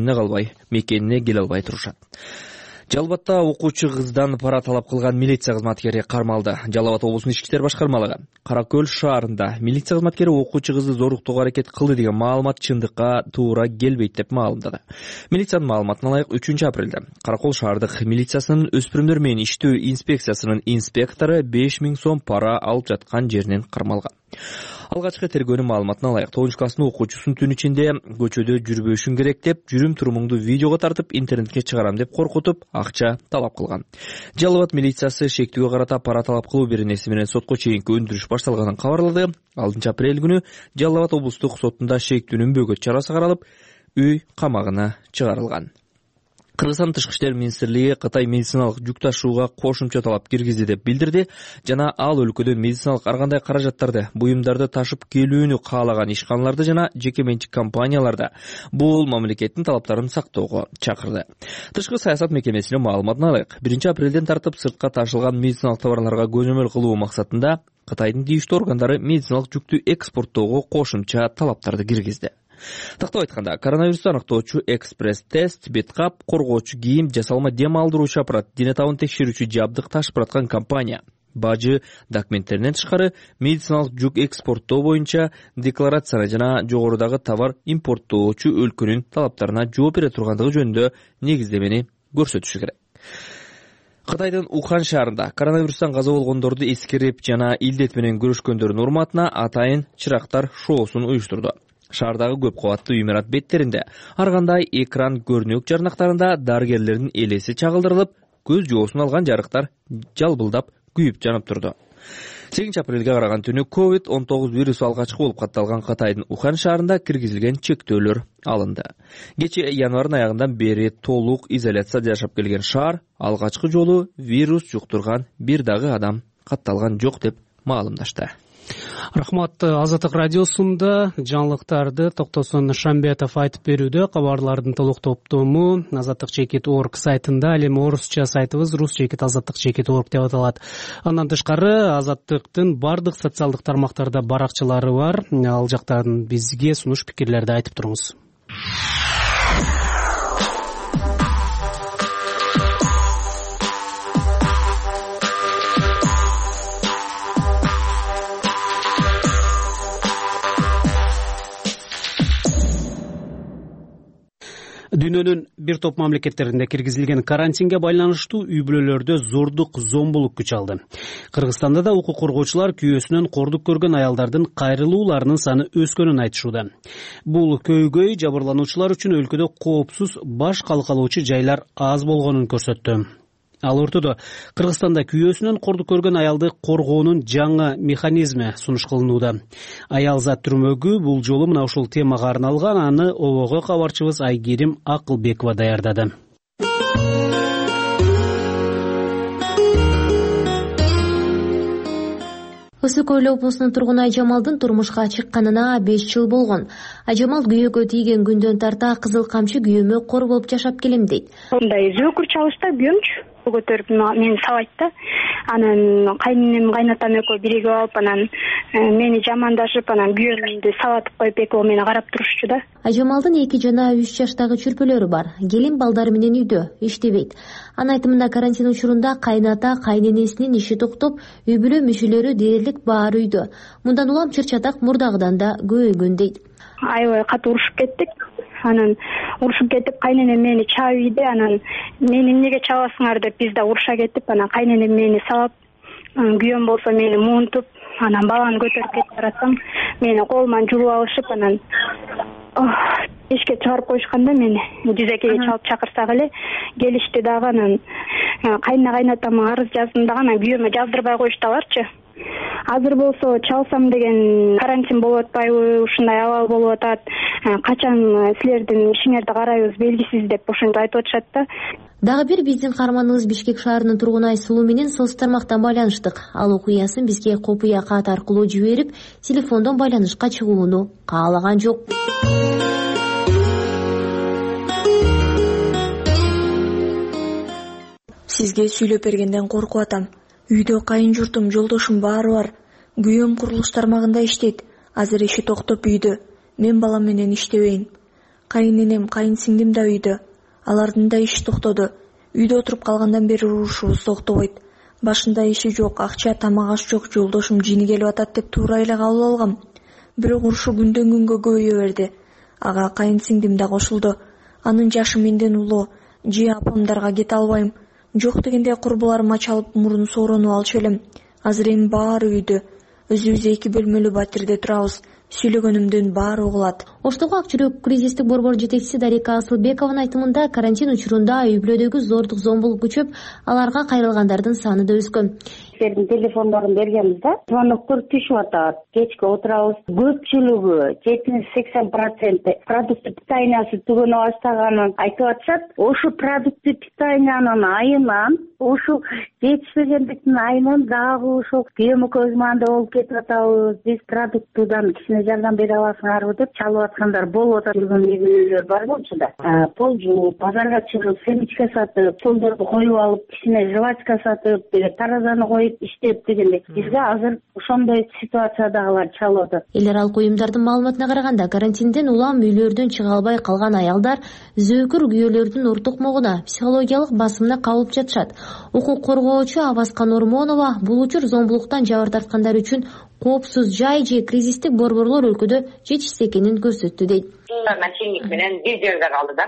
мекенине келе албай турушат. Жалбатта окуучу кыздан пара талап кылган милиция кызматкери кармалды. Жалал Абад облусунун ички иштер башкармалыгы Каракөл шаарында милиция кызматкери окуучу кызды зоруктоого аракет кылды деген маалымат чындыкка туура келбейт деп маалымдады. Милициянын маалыматына ылайык 3 апрелде Каракөл шаардык милициясынын өспүрүмдөр менен иштөө инспекциясынын инспектору 5000 сом пара алып жаткан жеринен кармалган. Алгачкы тергөөнүн маалыматына ылайык 9 класстын окуучусун түн ичинде көчөдө жүрбөшүң керек деп, жүрүм турумуңду видеого тартып, интернетке чыгарам деп коркутуп, акча талап кылган. Жалал Абад милициясы шектүүгө карата пара талап кылуу беренеси менен сотко чейинки өндүрүш башталганын кабарлады. 6 апрель күнү Жалал Абад облустук сотунда шектүүнүн бөгөт чарасы каралып, үй камагына чыгарылган. Кыргызстан Тышкы иштер министрлиги Кытай медициналык жүк ташууга кошумча талап киргизди деп билдирди жана ал өлкөдөн медициналык ар кандай каражаттарды, буюмдарды ташып келүүнү каалаган ишканаларды жана жеке менчик компанияларды бул мамлекеттин талаптарын сактоого чакырды. Тышкы саясат мекемесинин маалыматына ылайык 1 апрелден тартып сыртка ташылган медициналык товарларга көзөмөл кылуу максатында Кытайдын тийиштүү органдары медициналык жүктү экспорттоого кошумча талаптарды киргизди. Тактап айтканда, коронавирусту аныктоочу экспресс-тест, беткап, коргоочу кийим, жасалма дем алдыруучу аппарат, дене табын текшерүүчү жабдык ташып бараткан компания бажы документтеринен тышкары медициналык жүк экспорттоо боюнча декларацияны жана жогорудагы товар импорттоочу өлкөнүн талаптарына жооп бере тургандыгы жөнүндө негиздемени көрсөтүшү керек. Кытайдын Ухан шаарында коронавирустан каза болгондорду эскерип жана илдет менен күрөшкөндөрдүн урматына атайын чырактар шоусун уюштурду. Шаардагы көп кабаттуу имарат беттеринде ар кандай экран көрнөк жарнактарында дарыгерлердин элеси чагылдырылып, көз жоосун алган жарыктар жалбылдап күйүп жанып турду. 8 апрелге караган түнү COVID-19 вирусу алгачкы болуп катталган Кытайдын Ухан шаарында киргизилген чектөөлөр алынды. Кече январдын аягынан бери толук изоляцияда жашап келген шаар алгачкы жолу вирус жуктурган бир дагы адам катталган жок деп маалымдашты. Рахмат. Азаттык радиосунда жаңылыктарды Токтосун Шамбетов айтып берүүдө. Кабарлардын толук топтому azаттык.org сайтында, ал эми орусча сайтыбыз rus.azаттык.org деп аталат. Андан тышкары Азаттыктын бардык социалдык тармактарда баракчалары бар. Ал жактан бизге сунуш пикирлерди айтып туруңуз. Дүйнөнүн бир топ мамлекеттеринде киргизилген карантинге байланыштуу үй-бүлөлөрдө зордук, зомбулук күч алды. Кыргызстанда да укук коргоочулар күйөөсүнөн кордук көргөн аялдардын кайрылууларынын саны өскөнүн айтышууда. Бул көйгөй жабырлануучулар үчүн өлкөдө коопсуз баш калкалоочу жайлар аз болгонун көрсөттү. Ал ортодо Кыргызстанда күйөөсүнөн кордук көргөн аялды коргоонун жаңы механизми сунуш кылынууда. Аял зат түрмөгү бул жолу мына ушул темага арналган, аны ООГ кабарчыбыз Айгерим Акылбекова даярдады. Ысык Көл облусунун тургуну Айжамалдын турмушка чыкканына 5 жыл болгон. Айжамал күйөөгө тийген күндөн тарта кызыл камчы күйөөмө кор болуп жашап келем дейт. Мындай зөөкүр чалышта күйөөмчү көтөрүп мени сабайт да. Анан кайненем, кайнатам экөө биригип алып, анан мени жамандашып, анан күйөөмдү сабатып коюп экөө мени карап турушчу да. Айжамалдын 2 жана 3 жаштагы чүрпөлөрү бар. Келин балдары менен үйдө иштебейт. Анын айтымында карантин учурунда кайната, кайненесинин иши токтоп, үй-бүлө мүчөлөрү дээрлик баар үйдө. Мындан улам чыр-чатак мурдагыдан да көбөйгөн дейт. Аябай катуу урушуп кеттик. Анан урушуп кетип, кайненем мени чаап ийди. Анан мени эмнеге чабасыңар деп биз да уруша кеттик. Анан кайненем мени сабап, күйөөм болсо мени муунтуп, анан баланы көтөрүп кетип баратсам, мени колуман жулуп алышып, анан эшикке чыгарып коюшканда мени жүзөкөйгө чалып чакырсак эле келишти дагы. Анан кайнатама арыз жаздым дагы, анан күйөөмө жаздырбай коюшту аларчы. Азыр болсо чалсам деген карантин болуп атпайбы, ушундай абал болуп атат, качан силердин ишиңерди карайбыз белгисиз деп ошентип айтып атышат да. Дагы бир биздин каарманыбыз Бишкек шаарынын тургуну Айсулуу менен соц тармактан байланыштык. Ал окуясын бизге копуя кат аркылуу жиберип, телефондон байланышка чыгууну каалаган жок. Сизге сүйлөп бергенден коркуп атам. Үйдө кайын журтум, жолдошум баары бар. Күйөөм курулуш тармагында иштейт. Азыр иши токтоп үйдө. Мен балам менен иштебейм. Кайненем, кайын сиңдим да үйдө. Алардын да иши токтоду. Үйдө отуруп калгандан бери урушубуз токтобойт. Башында иши жок, акча, тамак аш жок, жолдошум жини келип атат деп туура эле кабыл алгам. Бирок урушу күндөн күнгө көбөйө берди. Ага кайын сиңдим да кошулду. Анын жашы менден улуу. Же апамдарга кете албайм. Жок дегенде курбуларыма чалып мурун сооронуп алчу элем. Азыр эми баары үйдө. Өзүбүз 2 бөлмөлүү батирде турабыз. Сүйлөгөнүмдөн баары угулат. Оштогу ак жүрөк кризистик борбор жетекчиси Дарика Асылбекованын айтымында карантин учурунда үй-бүлөдөгү зордук, зомбулук күчөп, аларга кайрылгандардын саны да өскөн. Силердин телефондорун бергенбиз да. Звоноктор түшүп атат. Кечке отурабыз. Көпчүлүгү 70-80% продукты питаниясы түгөнө баштаганын айтып атышат. Ошо продукты питаниянын айынан, ошо жетишпегендиктин айынан дагы ошо күйөөмө маанда болуп кетип атабыз. Биз продуктудан кичине жардам бере аласыңарбы деп чалып аткандар болуп атат. Жүргөн үй-бүлөлөр бар болчу да. Пол жууп, базарга чыгып, семечка сатып, полдорду коюп алып, кичине жвачка сатып, таразаны коюп иштеп дегенде бизге азыр ошондой ситуациядагылар чалып атат. Эл аралык уюмдардын маалыматына караганда, карантинден улам үйлөрдөн чыга албай калган аялдар зөөкүр күйөөлөрдүн ортокмогуна, психологиялык басымына кабылып жатышат. Укук коргоочу Аваска Нормонова бул учур зомбулуктан жабыр тарткандар үчүн коопсуз жай же кризистик борборлор өлкөдө жетишсиз экенин көрсөттү дейт. Начальник менен бир жерде калды да.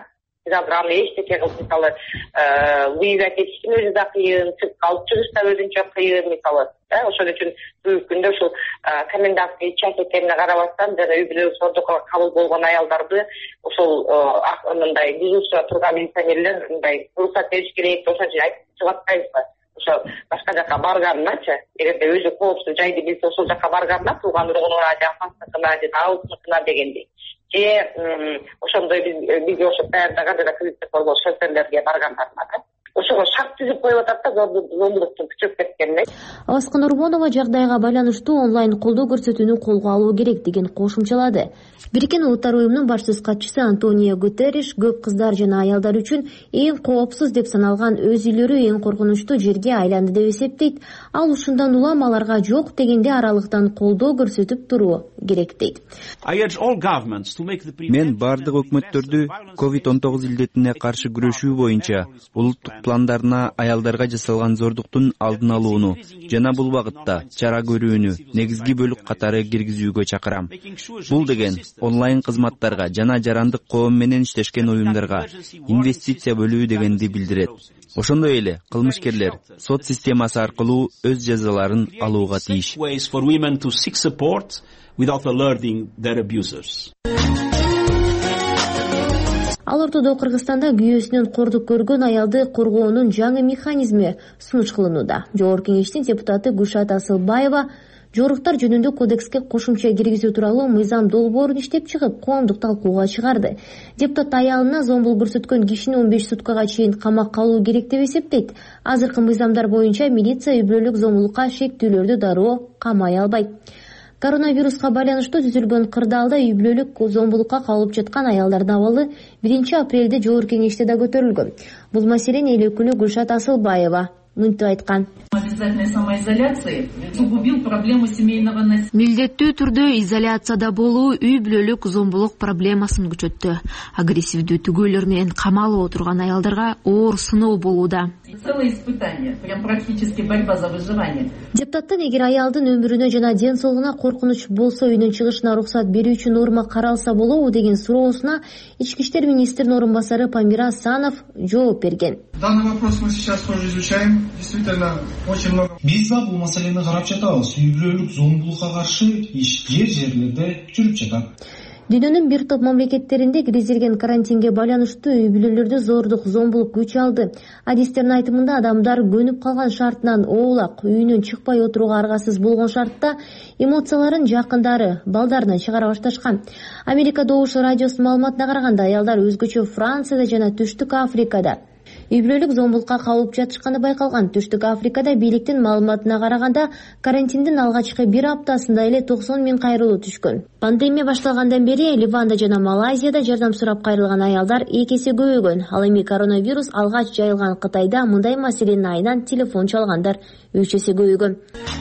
биз азыр аны эчтеке кылып мисалы лыйга кетиштин өзү да кыйын, сыртка алып чыгыш да өзүнчө кыйын мисалы. Ошол үчүн бүгүнкү күндө ушул комендантский час экенине карабастан жана үй бүлөлүк зордукка кабыл болгон аялдарды ошол мындай бузуусуна турган милиционерлер мындай уруксат бериш керек деп ошон үчүн айтып чыгып атпайбызбы? Ошо башка жака барганыначы, эгерде өзү коопсуз жайды билсе ошол жака барганына тууган ургунуна же апасыныкына же абысыныкына дегендей. Же ошондой бизге ошо даярдаган жана кредиттик борбор шелтерлерге баргандарына да. Ошого шарт түзүп коюп атат да зомбулуктун күчөп кеткенине. Абаска Нурмонова жагдайга байланыштуу онлайн колдоо көрсөтүүнү колго алуу керек деген кошумчалады. Бириккен Улуттар уюмунун баш сөз катчысы Антонио Гутерриш көп кыздар жана аялдар үчүн эң коопсуз деп саналган өз үйлөрү эң коркунучтуу жерге айланды деп эсептейт. Ал ушундан улам аларга жок дегенде аралыктан колдоо көрсөтүп туруу керек дейт. Мен бардык өкмөттөрдү COVID-19 илдетине каршы күрөшүү боюнча улуттук пландарына аялдарга жасалган зордуктун алдын алууну жана бул багытта чара көрүүнү негизги бөлүк катары киргизүүгө чакырам. Бул деген онлайн кызматтарга жана жарандык коом менен иштешкен уюмдарга инвестиция бөлүү дегенди билдирет. Ошондой эле кылмышкерлер сот системасы аркылуу өз жазаларын алууга тийиш. Ал ортодо Кыргызстанда күйөөсүнөн кордук көргөн аялды коргоонун жаңы механизми сунуш кылынууда. Жогорку кеңештин депутаты Гүлшат Асылбаева жоруктар жөнүндө кодекске кошумча киргизүү тууралуу мыйзам долбоорун иштеп чыгып, коомдук талкууга чыгарды. Депутат аялына зомбул көрсөткөн кишини 15 суткага чейин камакка алуу керек деп эсептейт. Азыркы мыйзамдар боюнча милиция үй бүлөлүк зомбулукка шектүүлөрдү дароо камай албайт. Коронавируска байланыштуу түзүлгөн кырдаалда үй бүлөлүк зомбулукка кабылып жаткан аялдардын абалы 1 апрелде жогорку кеңеште да көтөрүлгөн. Бул маселени эл өкүлү Гүлшат Асылбаева мынтип айткан. Милдеттүү түрдө изоляцияда болуу үй бүлөлүк зомбулук проблемасын күчөттү. Агрессивдүү түгөйлөр менен камалып отурган аялдарга оор сыноо болууда. Депутаттан эгер аялдын өмүрүнө жана ден соолугуна коркунуч болсо үйдөн чыгышына уруксат берүүчү норма каралса болобу деген суроосуна Ички иштер министринин орун басары Памира Асанов жооп берген. Данный вопрос мы сейчас тоже изучаем. Действительно, очень много. Биз да бул маселени карап жатабыз. Үй бүлөлүк зомбулукка каршы иш жерлерде жүрүп жатат. Дүйнөнүн бир топ мамлекеттеринде киргизилген карантинге байланыштуу үй бүлөлөрдө зордук, зомбулук күч алды. Адистердин айтымында адамдар көнүп калган шартынан оолак, үйүнөн чыкпай отурууга аргасыз болгон шартта эмоцияларын жакындары, балдарына чыгара башташкан. Америка Добуш радиосунун маалыматына караганда аялдар өзгөчө Францияда жана Түштүк Африкада үй бүлөлүк зомбулукка кабылып жатышканы байкалган. Түштүк Африкада бийликтин маалыматына караганда карантиндин алгачкы 1 аптасында эле 90 000 кайрылуу түшкөн. Пандемия башталгандан бери Ливанда жана Малайзияда жардам сурап кайрылган аялдар 2 эсе көбөйгөн. Ал эми коронавирус алгач жайылган Кытайда мындай маселенин айынан телефон чалгандар 3 эсе көбөйгөн.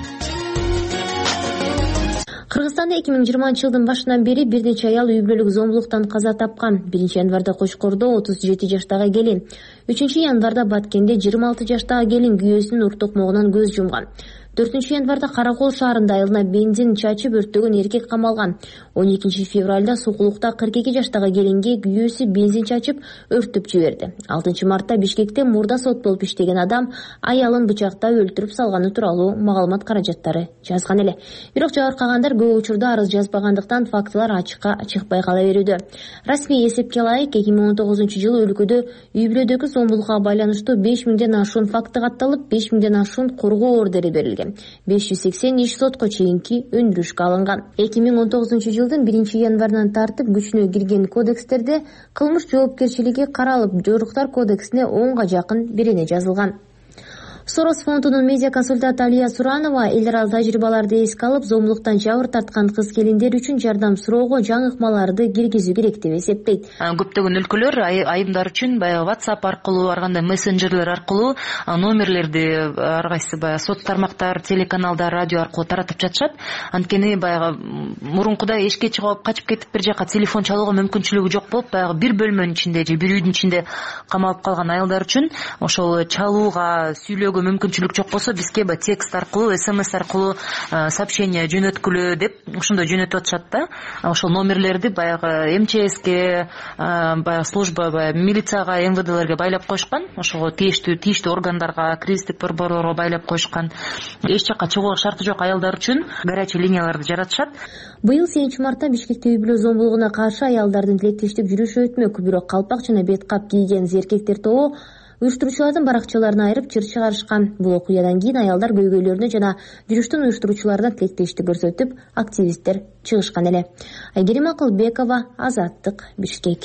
Кыргызстанда 2020-жылдын башынан бери бир нече аял үй бүлөлүк зомбулуктан каза тапкан. 1-январда Кочкордо 37 жаштагы келин, 3-январда Баткенде 26 жаштагы келин күйөөсүнүн ур токмогунан көз жумган. 4-январда Каракол шаарында айылына бензин чачып өрттөгөн эркек камалган. 12 февралда Сокулукта 42 жаштагы келинге күйөөсү бензин чачып өрттөп жиберди. 6 мартта Бишкекте мурда сот болуп иштеген адам аялын бычактап өлтүрүп салганы тууралуу маалымат каражаттары жазган эле. Бирок жабыркагандар көп учурда арыз жазбагандыктан фактылар ачыкка чыкпай кала берүүдө. Расмий эсепке ылайык 2019-жылы өлкөдө үй бүлөдөгү зомбулукка байланыштуу 5000ден ашуун факты катталып, 5000ден ашуун коргоо ордери берилген. 580 иш сотко чейинки өндүрүшкө алынган. 2019-жылдын 1-январынан тартып күчүнө кирген кодекстерде кылмыш жоопкерчилиги каралып, жоруктар кодексине 10га жакын берене жазылган. Сорос фондунун медиа консультанты Алия Суранова эл аралык тажрыйбаларды эске алып, зомбулуктан жабыр тарткан кыз келиндер үчүн жардам суроого жаңы ыкмаларды киргизүү керек деп эсептейт. Көптөгөн өлкөлөр айымдар үчүн баягы WhatsApp аркылуу, ар кандай мессенджерлер аркылуу номерлерди ар кайсы баягы сот тармактар, телеканалдар, радио аркылуу таратып жатышат. Анткени баягы мурункудай эшикке чыгып качып кетип бир жака телефон чалууга мүмкүнчүлүгү жок болуп, баягы бир бөлмөнүн ичинде же бир үйдүн ичинде камалып калган аялдар үчүн ошол чалууга, сүйлөөгө төлөөгө мүмкүнчүлүк жок болсо бизге баягы текст аркылуу, смс аркылуу сообщение жөнөткүлө деп ошондой жөнөтүп атышат да. Ошол номерлерди баягы МЧСке, баягы служба, баягы милицияга, МВДлерге байлап коюшкан. Ошого тийиштүү органдарга, кризистик борборлорго байлап коюшкан. Эч жакка чыгууга шарты жок аялдар үчүн горячий линияларды жаратышат. Быйыл 7-мартта Бишкекте үй бүлө зомбулугуна каршы аялдардын тилектештик жүрүшү өтмөк. Бирок калпак жана бет кап кийген эркектер тобу уюштуруучулардын баракчаларын айырып чыр чыгарышкан. Бул окуядан кийин аялдар көйгөйлөрүнө жана жүрүштүн уюштуруучуларына тилектештик көрсөтүп, активисттер чыгышкан эле. Айгерим Акылбекова, Азаттык, Бишкек.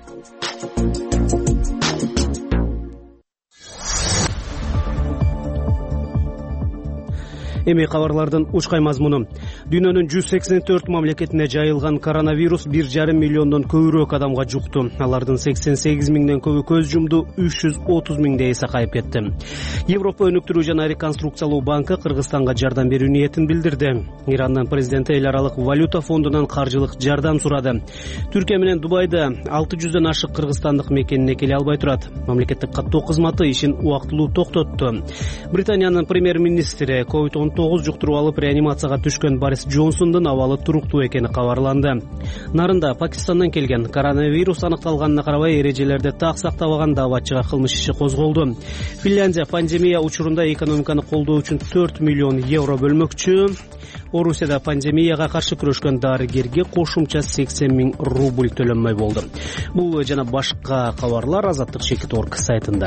Эми кабарлардын учкай мазмуну. Дүйнөнүн 184 мамлекетине жайылган коронавирус 1,5 миллиондон көбүрөөк адамга жукту. Алардын 88 миңден көбү көз жумду, 330 миңдей сакайып кетти. Европа өнүктүрүү жана реконструкциялоо банкы Кыргызстанга жардам берүү ниетин билдирди. Ирандын президенти эл аралык валюта фондунан каржылык жардам сурады. Түркия менен Дубайда 600дөн ашык кыргызстандык мекенине келе албай турат. Мамлекеттик каттоо кызматы ишин убактылуу токтотту. Британиянын премьер-министри COVID-19 жуктуруп алып реанимацияга түшкөн Борис Джонсондун абалы туруктуу экени кабарланды. Нарында Пакистандан келген коронавирус аныкталганына карабай эрежелерди так сактабаган дааватчыга кылмыш иши козголду. Финляндия пандемия учурунда экономиканы колдоо үчүн 4 миллион евро бөлмөкчү. Орусияда пандемияга каршы күрөшкөн дарыгерге кошумча 80 миң рубль төлөнмөй болду. Бул жана башка кабарлар Азаттык.org сайтында.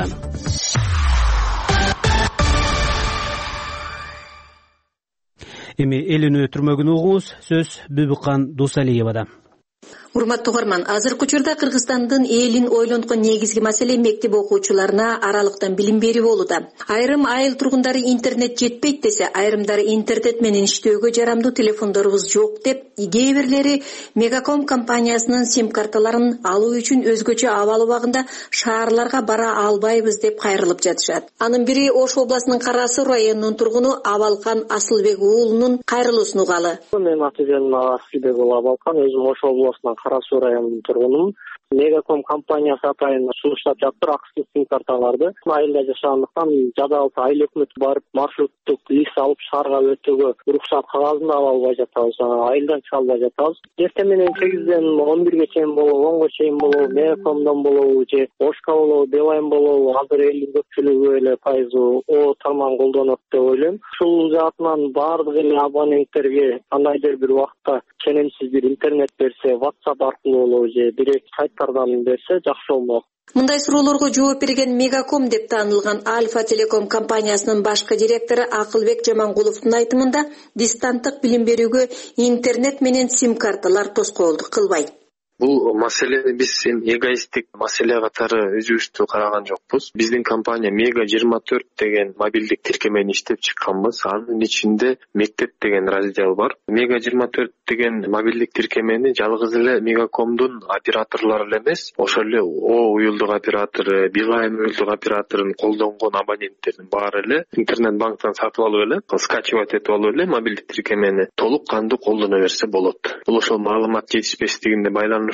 Эми элин өтүрмөгүн угуңуз, сөз Бүбүкан Дусалиевада. Урматтуу угарман, азыркы учурда Кыргызстандын элин ойлонткон негизги маселе мектеп окуучуларына аралыктан билим берүү болууда. Айрым айыл тургундары интернет жетпейт десе, айрымдары интернет менен иштөөгө жарамдуу телефондорубуз жок деп, кээ бирлери Мегаком компаниясынын сим карталарын алуу үчүн өзгөчө абал убагында шаарларга бара албайбыз деп кайрылып жатышат. Анын бири Ош областынын Кара Суу районунун тургуну Абалкан Асылбек уулунун кайрылуусун угалы. Мен атым Асылбек уулу Абалкан, өзүм Ош областынын Кара Суу районунун тургунумун. Мегаком компаниясы атайын сунуштап жатыр акысыз сим карталарды. Айылда жашагандыктан жадалса айыл өкмөтү барып маршруттук лист алып шаарга өтүүгө уруксат кагазын ала албай жатабыз. Айылдан чыга албай жатабыз. Эртең менен 8ден 11ге чейин болобу, 10га чейин болобу, Мегакомдон болобу же Ошка болобу, Билайн болобу, азыр элдин көпчүлүгү эле пайызы о тармагын колдонот деп ойлойм. Ушул жаатынан баардык эле абоненттерге кандайдыр бир убакта ченемсиз бир интернет берсе, WhatsApp аркылуу болобу же бирок сайттардан берсе жакшы болмок. Мындай суроолорго жооп берген Мегаком деп таанылган Альфа Телеком компаниясынын башкы директору Акылбек Жамангуловдун айтымында, дистанттык билим берүүгө интернет менен сим карталар тоскоолдук кылбайт. Бул маселени биз эгоисттик маселе катары өзүбүздү караган жокпуз. Биздин компания Мега 24 деген мобилдик тиркемени иштеп чыкканбыз. Анын ичинде мектеп деген раздел бар. Мега 24 деген мобилдик тиркемени жалгыз эле Мегакомдун операторлору эле эмес, ошол эле О уюлдук оператору, Билайн уюлдук операторун колдонгон абоненттердин баары эле интернет банктан сатып алып эле, скачивать этип алып эле мобилдик тиркемени толук кандуу колдоно берсе болот. Бул ошол маалымат жетишпестигинде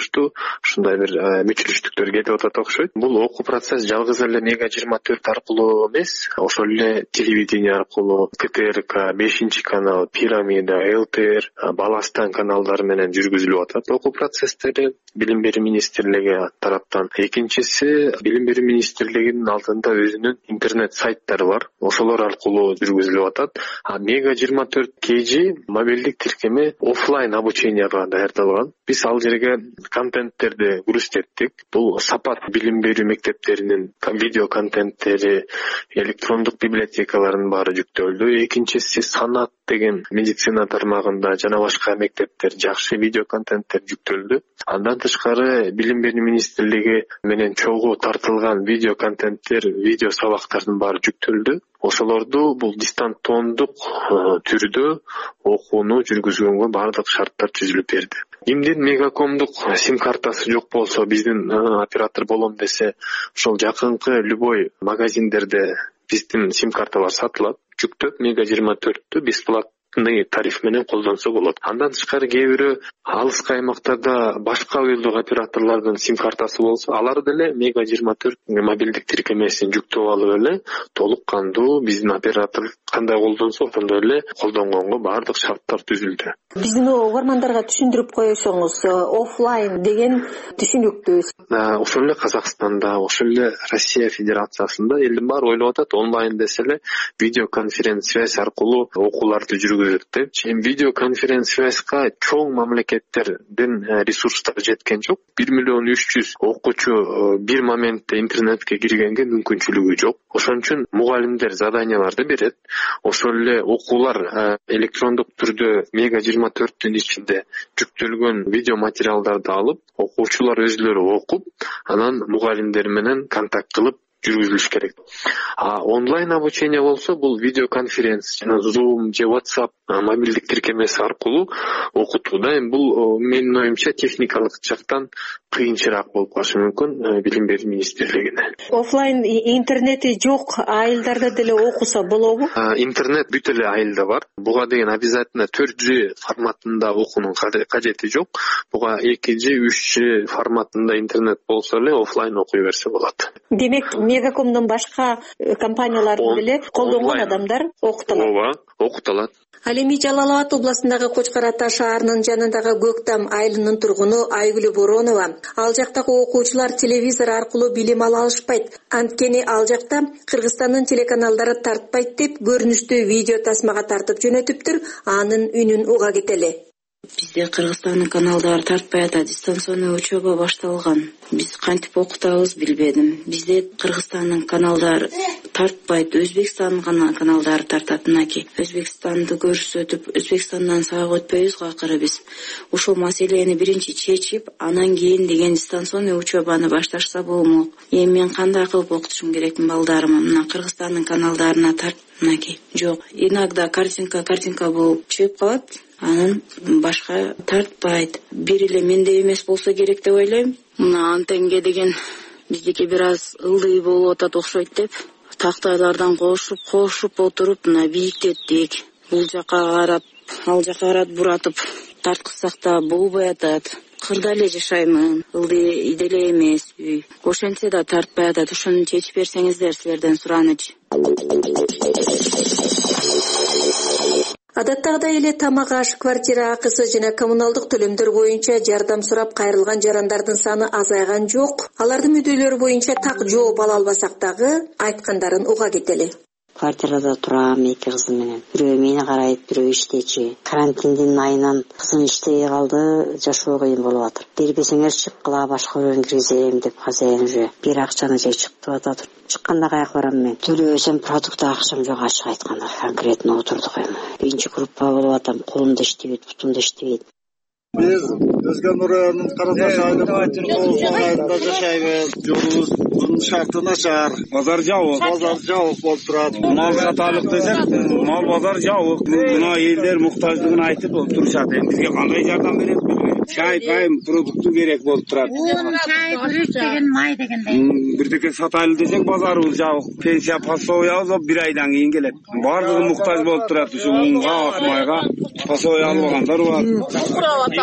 ушундай бир мүчүлүштүктөр кетип атат окшойт. Бул окуу процесс жалгыз эле Мега 24 аркылуу эмес, ошол эле телевидение аркылуу КТРК, 5-канал, Пирамида, ЛТР, Баластан каналдары менен жүргүзүлүп атат. Окуу процесстери Билим берүү министрлиги тараптан. Экинчиси, Билим берүү министрлигинин алдында өзүнүн интернет сайттары бар. Ошолор аркылуу жүргүзүлүп атат. Мега 24 KG мобилдик тиркеме офлайн обученияга даярдалган. Биз ал жерге контенттерди көрсөттүк. Бул сапат билим берүү мектептеринин видео контенттери, электрондук библиотекалардын баары жүктөлдү. Экинчиси санат деген медицина тармагында жана башка мектептер жакшы видео контенттер жүктөлдү. Андан тышкары Билим берүү министрлиги менен чогуу тартылган видео контенттер, видео сабактардын баары жүктөлдү. Ошолорду бул дистанттондук түрдө окууну жүргүзгөнгө баардык шарттар түзүлүп берди. Кимдин Мегакомдук сим картасы жок болсо, биздин оператор болом десе, ошол жакынкы любой магазиндерде биздин сим карталар сатылат. Жүктөп Мега 24-тү бесплатно тариф менен колдонсо болот. Андан тышкары кээ бирөө алыскы аймактарда башка уюлдук операторлордун сим картасы болсо, алар деле Мега 24 мобилдик тиркемесин жүктөп алып эле толук кандуу биздин оператор кандай колдонсо ошондой эле колдонгонго баардык шарттар түзүлдү. Биздин угармандарга түшүндүрүп коесоңуз, офлайн деген түшүнүктүү. Ошол эле Казакстанда, ошол эле Россия Федерациясында элдин баары ойлоп атат, онлайн десе эле видеоконференц-связь аркылуу окууларды жүргүзөт деп. Эми видеоконференц-связьга чоң мамлекеттерден ресурстар жеткен жок. 1 миллион 300 окуучу бир моментте интернетке киргенге мүмкүнчүлүгү жок. Ошон үчүн мугалимдер заданияларды берет. Ошол эле окуулар электрондук түрдө Мега 24-тün ичинде жүктөлгөн видео материалдарды алып, окуучулар өзлөрү окуп, анан мугалимдер менен контакт кылып жүргүзүлүш керек. Онлайн обучение болсо, бул видеоконференц жана Zoom же WhatsApp мобилдик тиркемеси аркылуу окутууда. Эми бул менин оюмча техникалык жактан кыйынчыраак болуп калышы мүмкүн билим берүү министрлигине. Офлайн интернети жок айылдарда деле окуса болобу? Интернет бүт эле айылда бар. Буга деген обязательно 4G форматында окуунун кажети жок. Буга 2G, 3G форматында интернет болсо эле офлайн окуй берсе болот. Демек, Мегакомдун башка компанияларын деле колдонгон адамдар окуталат. Ооба, окуталат. Ал эми Жалал Абад областындагы Кочкор Ата шаарынын жанындагы Көктам айылынын тургуну Айгүл Боронова. Ал жактагы окуучулар телевизор аркылуу билим ала алышпайт. Анткени ал жакта Кыргызстандын телеканалдары тартпайт деп көрүнүштүү видео тасмага тартып жөнөтүптүр, анын үнүн уга кетели. Бизде Кыргызстандын каналдары тартпай атат, дистанционный учеба башталган. Биз кантип окутабыз билбедим. Бизде Кыргызстандын каналдары тартпайт, Өзбекстандын каналдары тартат. Мынакей Өзбекстанды көрсөтүп, Өзбекстандан сага өтпөйбүз акыры биз. Ушул маселени биринчи чечип, анан кийин деген дистанционный учебаны башташса болмок. Эми мен кандай кылып окутушум керекмин балдарыма? Мына Кыргызстандын каналдарына тарт, мынакей. Жок, иногда картинка болуп чыгып калат. Анын башка тартпайт. Бир эле менде эмес болсо керек деп ойлойм. Мына антенге деген биздики бир аз ылдый болуп атат окшойт деп тактайлардан кошуп отуруп мына бийиктеттик. Бул жака карап, ал жака карап буратып тарткызсак да болбой атат. Кырда эле жашаймын, ылдый деле эмес үй. Ошентсе да тартпай атат. Ошону чечип берсеңиздер, силерден сураныч. Адаттагыдай эле тамак аш, квартира акысы жана коммуналдык төлөмдөр боюнча жардам сурап кайрылган жарандардын саны азайган жок. Алардын мүдөлөрү боюнча так жооп ала албасак дагы айткандарын уга кетели. Квартирада турам 2 кызым менен. Бирөө мени карайт, бирөө иштечи. Карантиндин айынан кызым иштей калды, жашоо кыйын болуп атыр. Бербесеңер чыккыла, башка бирөөнү киргизем деп хозяин уже бир акчаны же чыктып атат. Чыкканда каяк барам мен? Төлөбөсөм продукты акчам жок, ачык айтканда. Конкретно отурдук эми. Биринчи группа болуп атам, колумда иштебейт, бутумда иштебейт. Биз Өзгөн районунун Караташ айылында жашайбыз. Жолубуздун шарты начар. Базар жабык болуп турат. Мал саталык десек, мал базар жабык. Мына элдер муктаждыгын айтып турушат. Эми бизге кандай жардам берет билбейм. Чай, пайым, продукту керек болуп турат. Чай, күрүч деген, май дегендей. Бирдеке сатайлы десек, базарыбыз жабык. Пенсия пособиябыз 1 айдан кийин келет. Бардыгы муктаж болуп турат. Ушу унга, майга пособия албагандар бар.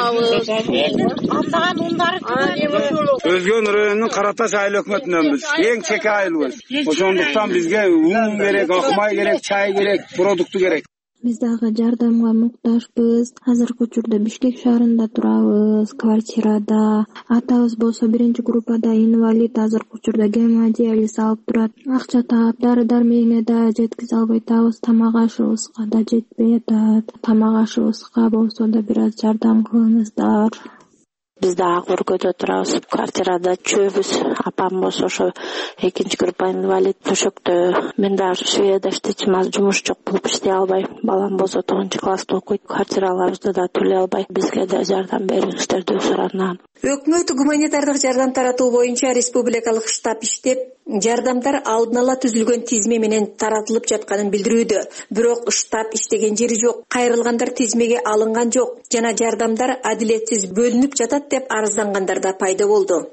Өзгөн районунун Караташ айыл өкмөтүнөнбүз. Эң чеке айылбыз. Ошондуктан бизге ун керек, ак май керек, чай керек, продукту керек. Биз дагы жардамга муктажбыз. Азыркы учурда Бишкек шаарында турабыз, квартирада. Атабыз болсо 1-группада инвалид, азыркы учурда гемодиализ алып турат. Акча таап, дары-дармегине да жеткизе албай атабыз, тамак ашыбызга да жетпей атат. Тамак ашыбызга болсо да бир аз жардам кылыңыздар. Биз да ак өргөдө турабыз, квартирада чөбүз. Апам болсо ошо 2-группа инвалид, төшөктө. Мен да Шведияда иштечим, аз жумуш жок болуп иштей албай. Балам болсо 9-класста окуйт, квартираларыбызды да төлөй албай. Бизге да жардам бериңиздер деп суранам. Өкмөт гуманитардык жардам таратуу боюнча республикалык штаб иштеп, жардамдар алдын ала түзүлгөн тизме менен таратылып жатканын билдирүүдө. Бирок штаб иштеген жери жок, кайрылгандар тизмеге алынган жок жана жардамдар адилетсиз бөлүнүп жатат деп арыздангандар да пайда болду.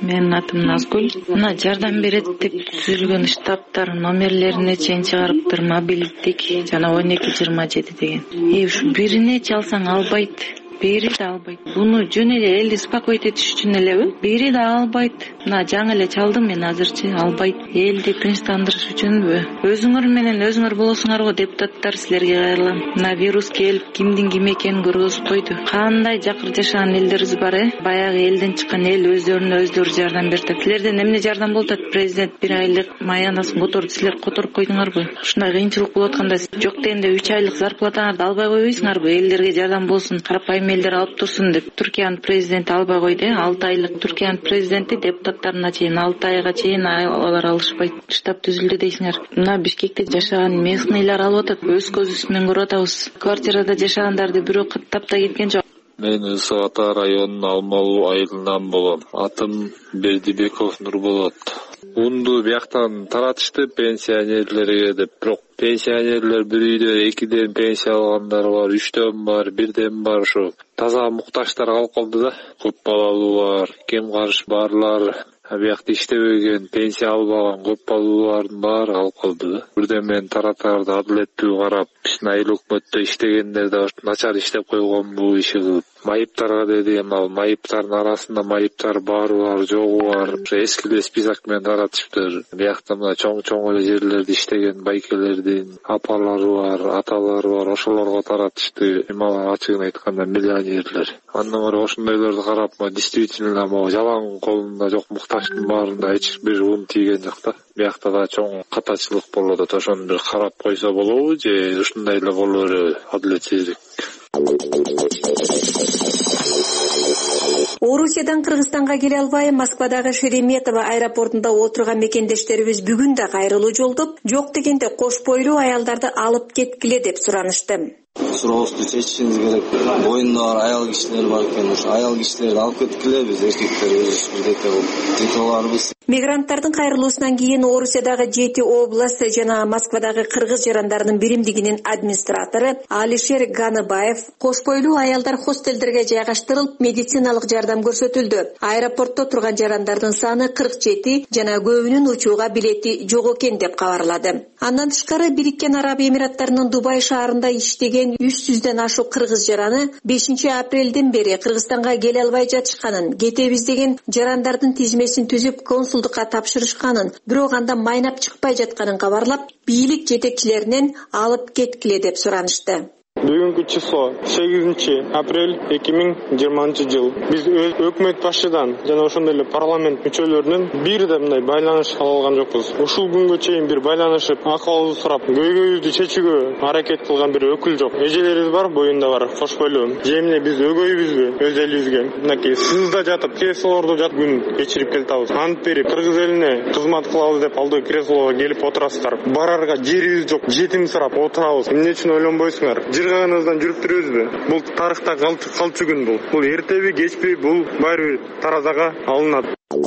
Менин атым Назгүл. Мына жардам берет деп түзүлгөн штабтар номерлерине чейин чыгарыптыр. Мобилдик жана 1227 деген. Ушу бирине чалсаң албайт. Бери да албайт. Буну жөн эле элди спокойт этиш үчүн элеби? Бери да албайт. Мына жаңы эле чалдым мен азырчы, албайт. Элди тынчтандырыш үчүнбү? Өзүңөр менен өзүңөр болосуңар го депутаттар, силерге кайрылам. Мына вирус келип, кимдин ким экенин көргөзүп койду. Кандай жакыр жашаган элдерибиз бар, Баягы элден чыккан эл өздөрүнө өздөрү жардам берди. Силерден эмне жардам болуп атат? Президент 1 айлык маянасын которду, силер которуп койдуңарбы? Ушундай кыйынчылык болуп атканда жок дегенде 3 айлык зарплатаңарды албай койбойсуңарбы? Элдерге жардам болсун, карапайым элдер алып турсун деп. Түркиянын президенти албай койду. 6 айлык Түркиянын президенти депутаттарына чейин 6 айга чейин алар алышпайт. Штаб түзүлдү дейсиңер. Мына Бишкекте жашаган местныйлар алып атат. Өз көзүбүз менен көрүп атабыз. Квартирада жашагандарды бирөө таптап да кеткен жок. Мен Ысык Ата районунун Алмалуу айылынан болом. Атым Бердибеков Нурболот. Унду бияктан таратышты пенсионерлерге деп, бирок пенсионерлер бир үйдө 2ден пенсия алгандар бар, 3дөн бар, 1ден бар, ушу таза муктаждар калып калды да. Көп балалуулар, кем карыш барлар, биякта иштебеген, пенсия албаган көп балалуулардын баары калып калды да. Бирден мен тараптарды адилеттүү карап, биздин айыл өкмөттө иштегендер да начар иштеп койгон бул иши кылып. Майыптарга дедим, ал майыптардын арасында майыптар бары бар, жогу бар. Эски эле список менен таратышыптыр. Биякта мына чоң эле жерлерде иштеген байкелердин апалары бар, аталары бар, ошолорго таратышты. Мага ачыгын айтканда миллионерлер. Андан бери ошондойлорду карап, действительно жалаң колунда жок муктаждын баарында эч бир ун тийген жок да. Биякта да чоң катачылык болуп атат. Ошону бир карап койсо болобу же ушундай эле боло береби? Адилетсиздик. Орусиядан Кыргызстанга келе албай, Москвадагы Шереметово аэропортунда отурган мекендештерибиз бүгүн да кайрылуу жолдоп, жок дегенде кош бойлуу аялдарды алып кеткиле деп суранышты. Сурообузду чечишиңиз керек. Боюнда бар аял кишилер бар экен. Ошо аял кишилерди алып кеткиле, биз эркектер өзүбүз бирдеке болуп кетип аларбыз. Мигранттардын кайрылуусунан кийин Орусиядагы 7 область жана Москвадагы кыргыз жарандарынын биримдигинин администратору Алишер Ганыбаев кош бойлуу аялдар хостелдерге жайгаштырылып, медициналык жардам көрсөтүлдү. Аэропортто турган жарандардын саны 47 жана көбүнүн учууга билети жок экен деп кабарлады. Андан тышкары Бириккен Араб Эмираттарынын Дубай шаарында иштеген 300ден ашук кыргыз жараны 5 апрелден бери Кыргызстанга келе албай жатышканын, кетебиз деген жарандардын тизмесин түзүп консулдукка тапшырышканын, бирок анда майнап чыкпай жатканын кабарлап, бийлик жетекчилеринен алып кеткиле деп суранышты. Бүгүнкү число 8 апрель 2020 жыл. Биз өкмөт башчыдан жана ошондой эле парламент мүчөлөрүнөн бир да мындай байланыш ала алган жокпуз. Ушул күнгө чейин бир байланышып, акыбыбызды сурап, көйгөйүбүздү чечүүгө аракет кылган бир өкүл жок. Эжелерибиз бар, боюнда бар, кош бойлуу. Же эмне биз өгөйбүзбү өз элибизге? Мынакей сызда жатып, креслолордо жатып күн кечирип келатабыз. Ант берип, кыргыз элине кызмат кылабыз деп алдыгы креслого келип отурасыздар. Барарга жерибиз жок, жетим сурап отурабыз. Эмне үчүн ойлонбойсуңар? Жыргаганыбыздан жүрүп жүрөбүзбү? Бул тарыхта калчу күн бул. Бул эртеби, кечпи, бул баары таразага алынат.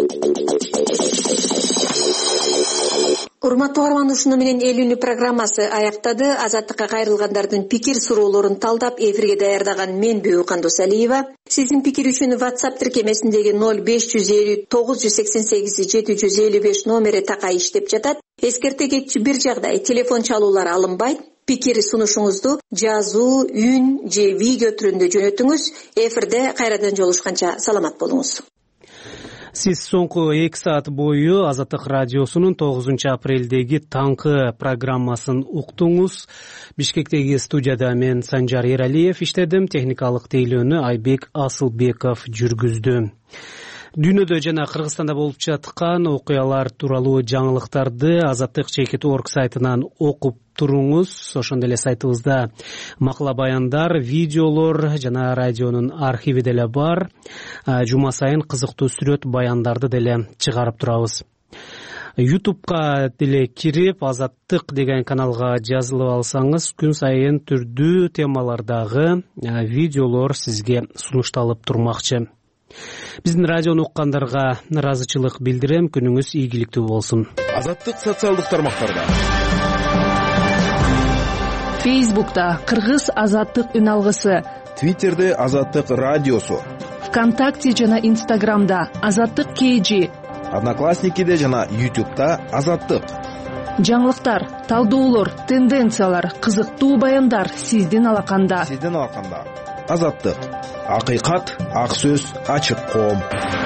Урматтуу угарман, ушуну менен эл үнү программасы аяктады. Азаттыкка кайрылгандардын пикир суроолорун талдап эфирге даярдаган мен Бүбү Кандосалиева. Сиздин пикир үчүн WhatsApp тиркемесиндеги 0550 988 755 номери такай иштеп жатат. Эскерте кетчү бир жагдай, телефон чалуулар алынбайт. Пикир сунушуңузду жазуу, үн же видео түрүндө жөнөтүңүз. Эфирде кайрадан жолугушканча саламат болуңуз. Сиз соңку 2 саат бою Азаттык радиосунун 9 апрелдеги таңкы программасын уктуңуз. Бишкектеги студияда мен Санжар Эралиев иштедим, техникалык тейлөөнү Айбек Асылбеков жүргүздү. Дүйнөдө жана Кыргызстанда болуп жаткан окуялар тууралуу жаңылыктарды Азаттык.org сайтынан окуп туруңуз. Ошондой эле сайтыбызда макала баяндар, видеолор жана радионун архиви деле бар. Жума сайын кызыктуу сүрөт баяндарды деле чыгарып турабыз. YouTube'га деле кирип, Азаттык деген каналга жазылып алсаңыз, күн сайын түрдүү темалардагы видеолор сизге сунушталып турмакчы. Биздин радиону уккандарга ыраазычылык билдирем. Күнүңүз ийгиликтүү болсун. Азаттык социалдык тармактарда. Facebook'ta Кыргыз Азаттык үн алгысы. Twitter'de Азаттык радиосу. ВКонтакте жана Инстаграмда Азаттык KG, Одноклассникиде жана YouTube'да Азаттык. жаңылыктар, талдоолор, тенденциялар, кызыктуу баяндар сиздин алаканда. Азаттык. Акыйкат, ак сөз, ачык коом.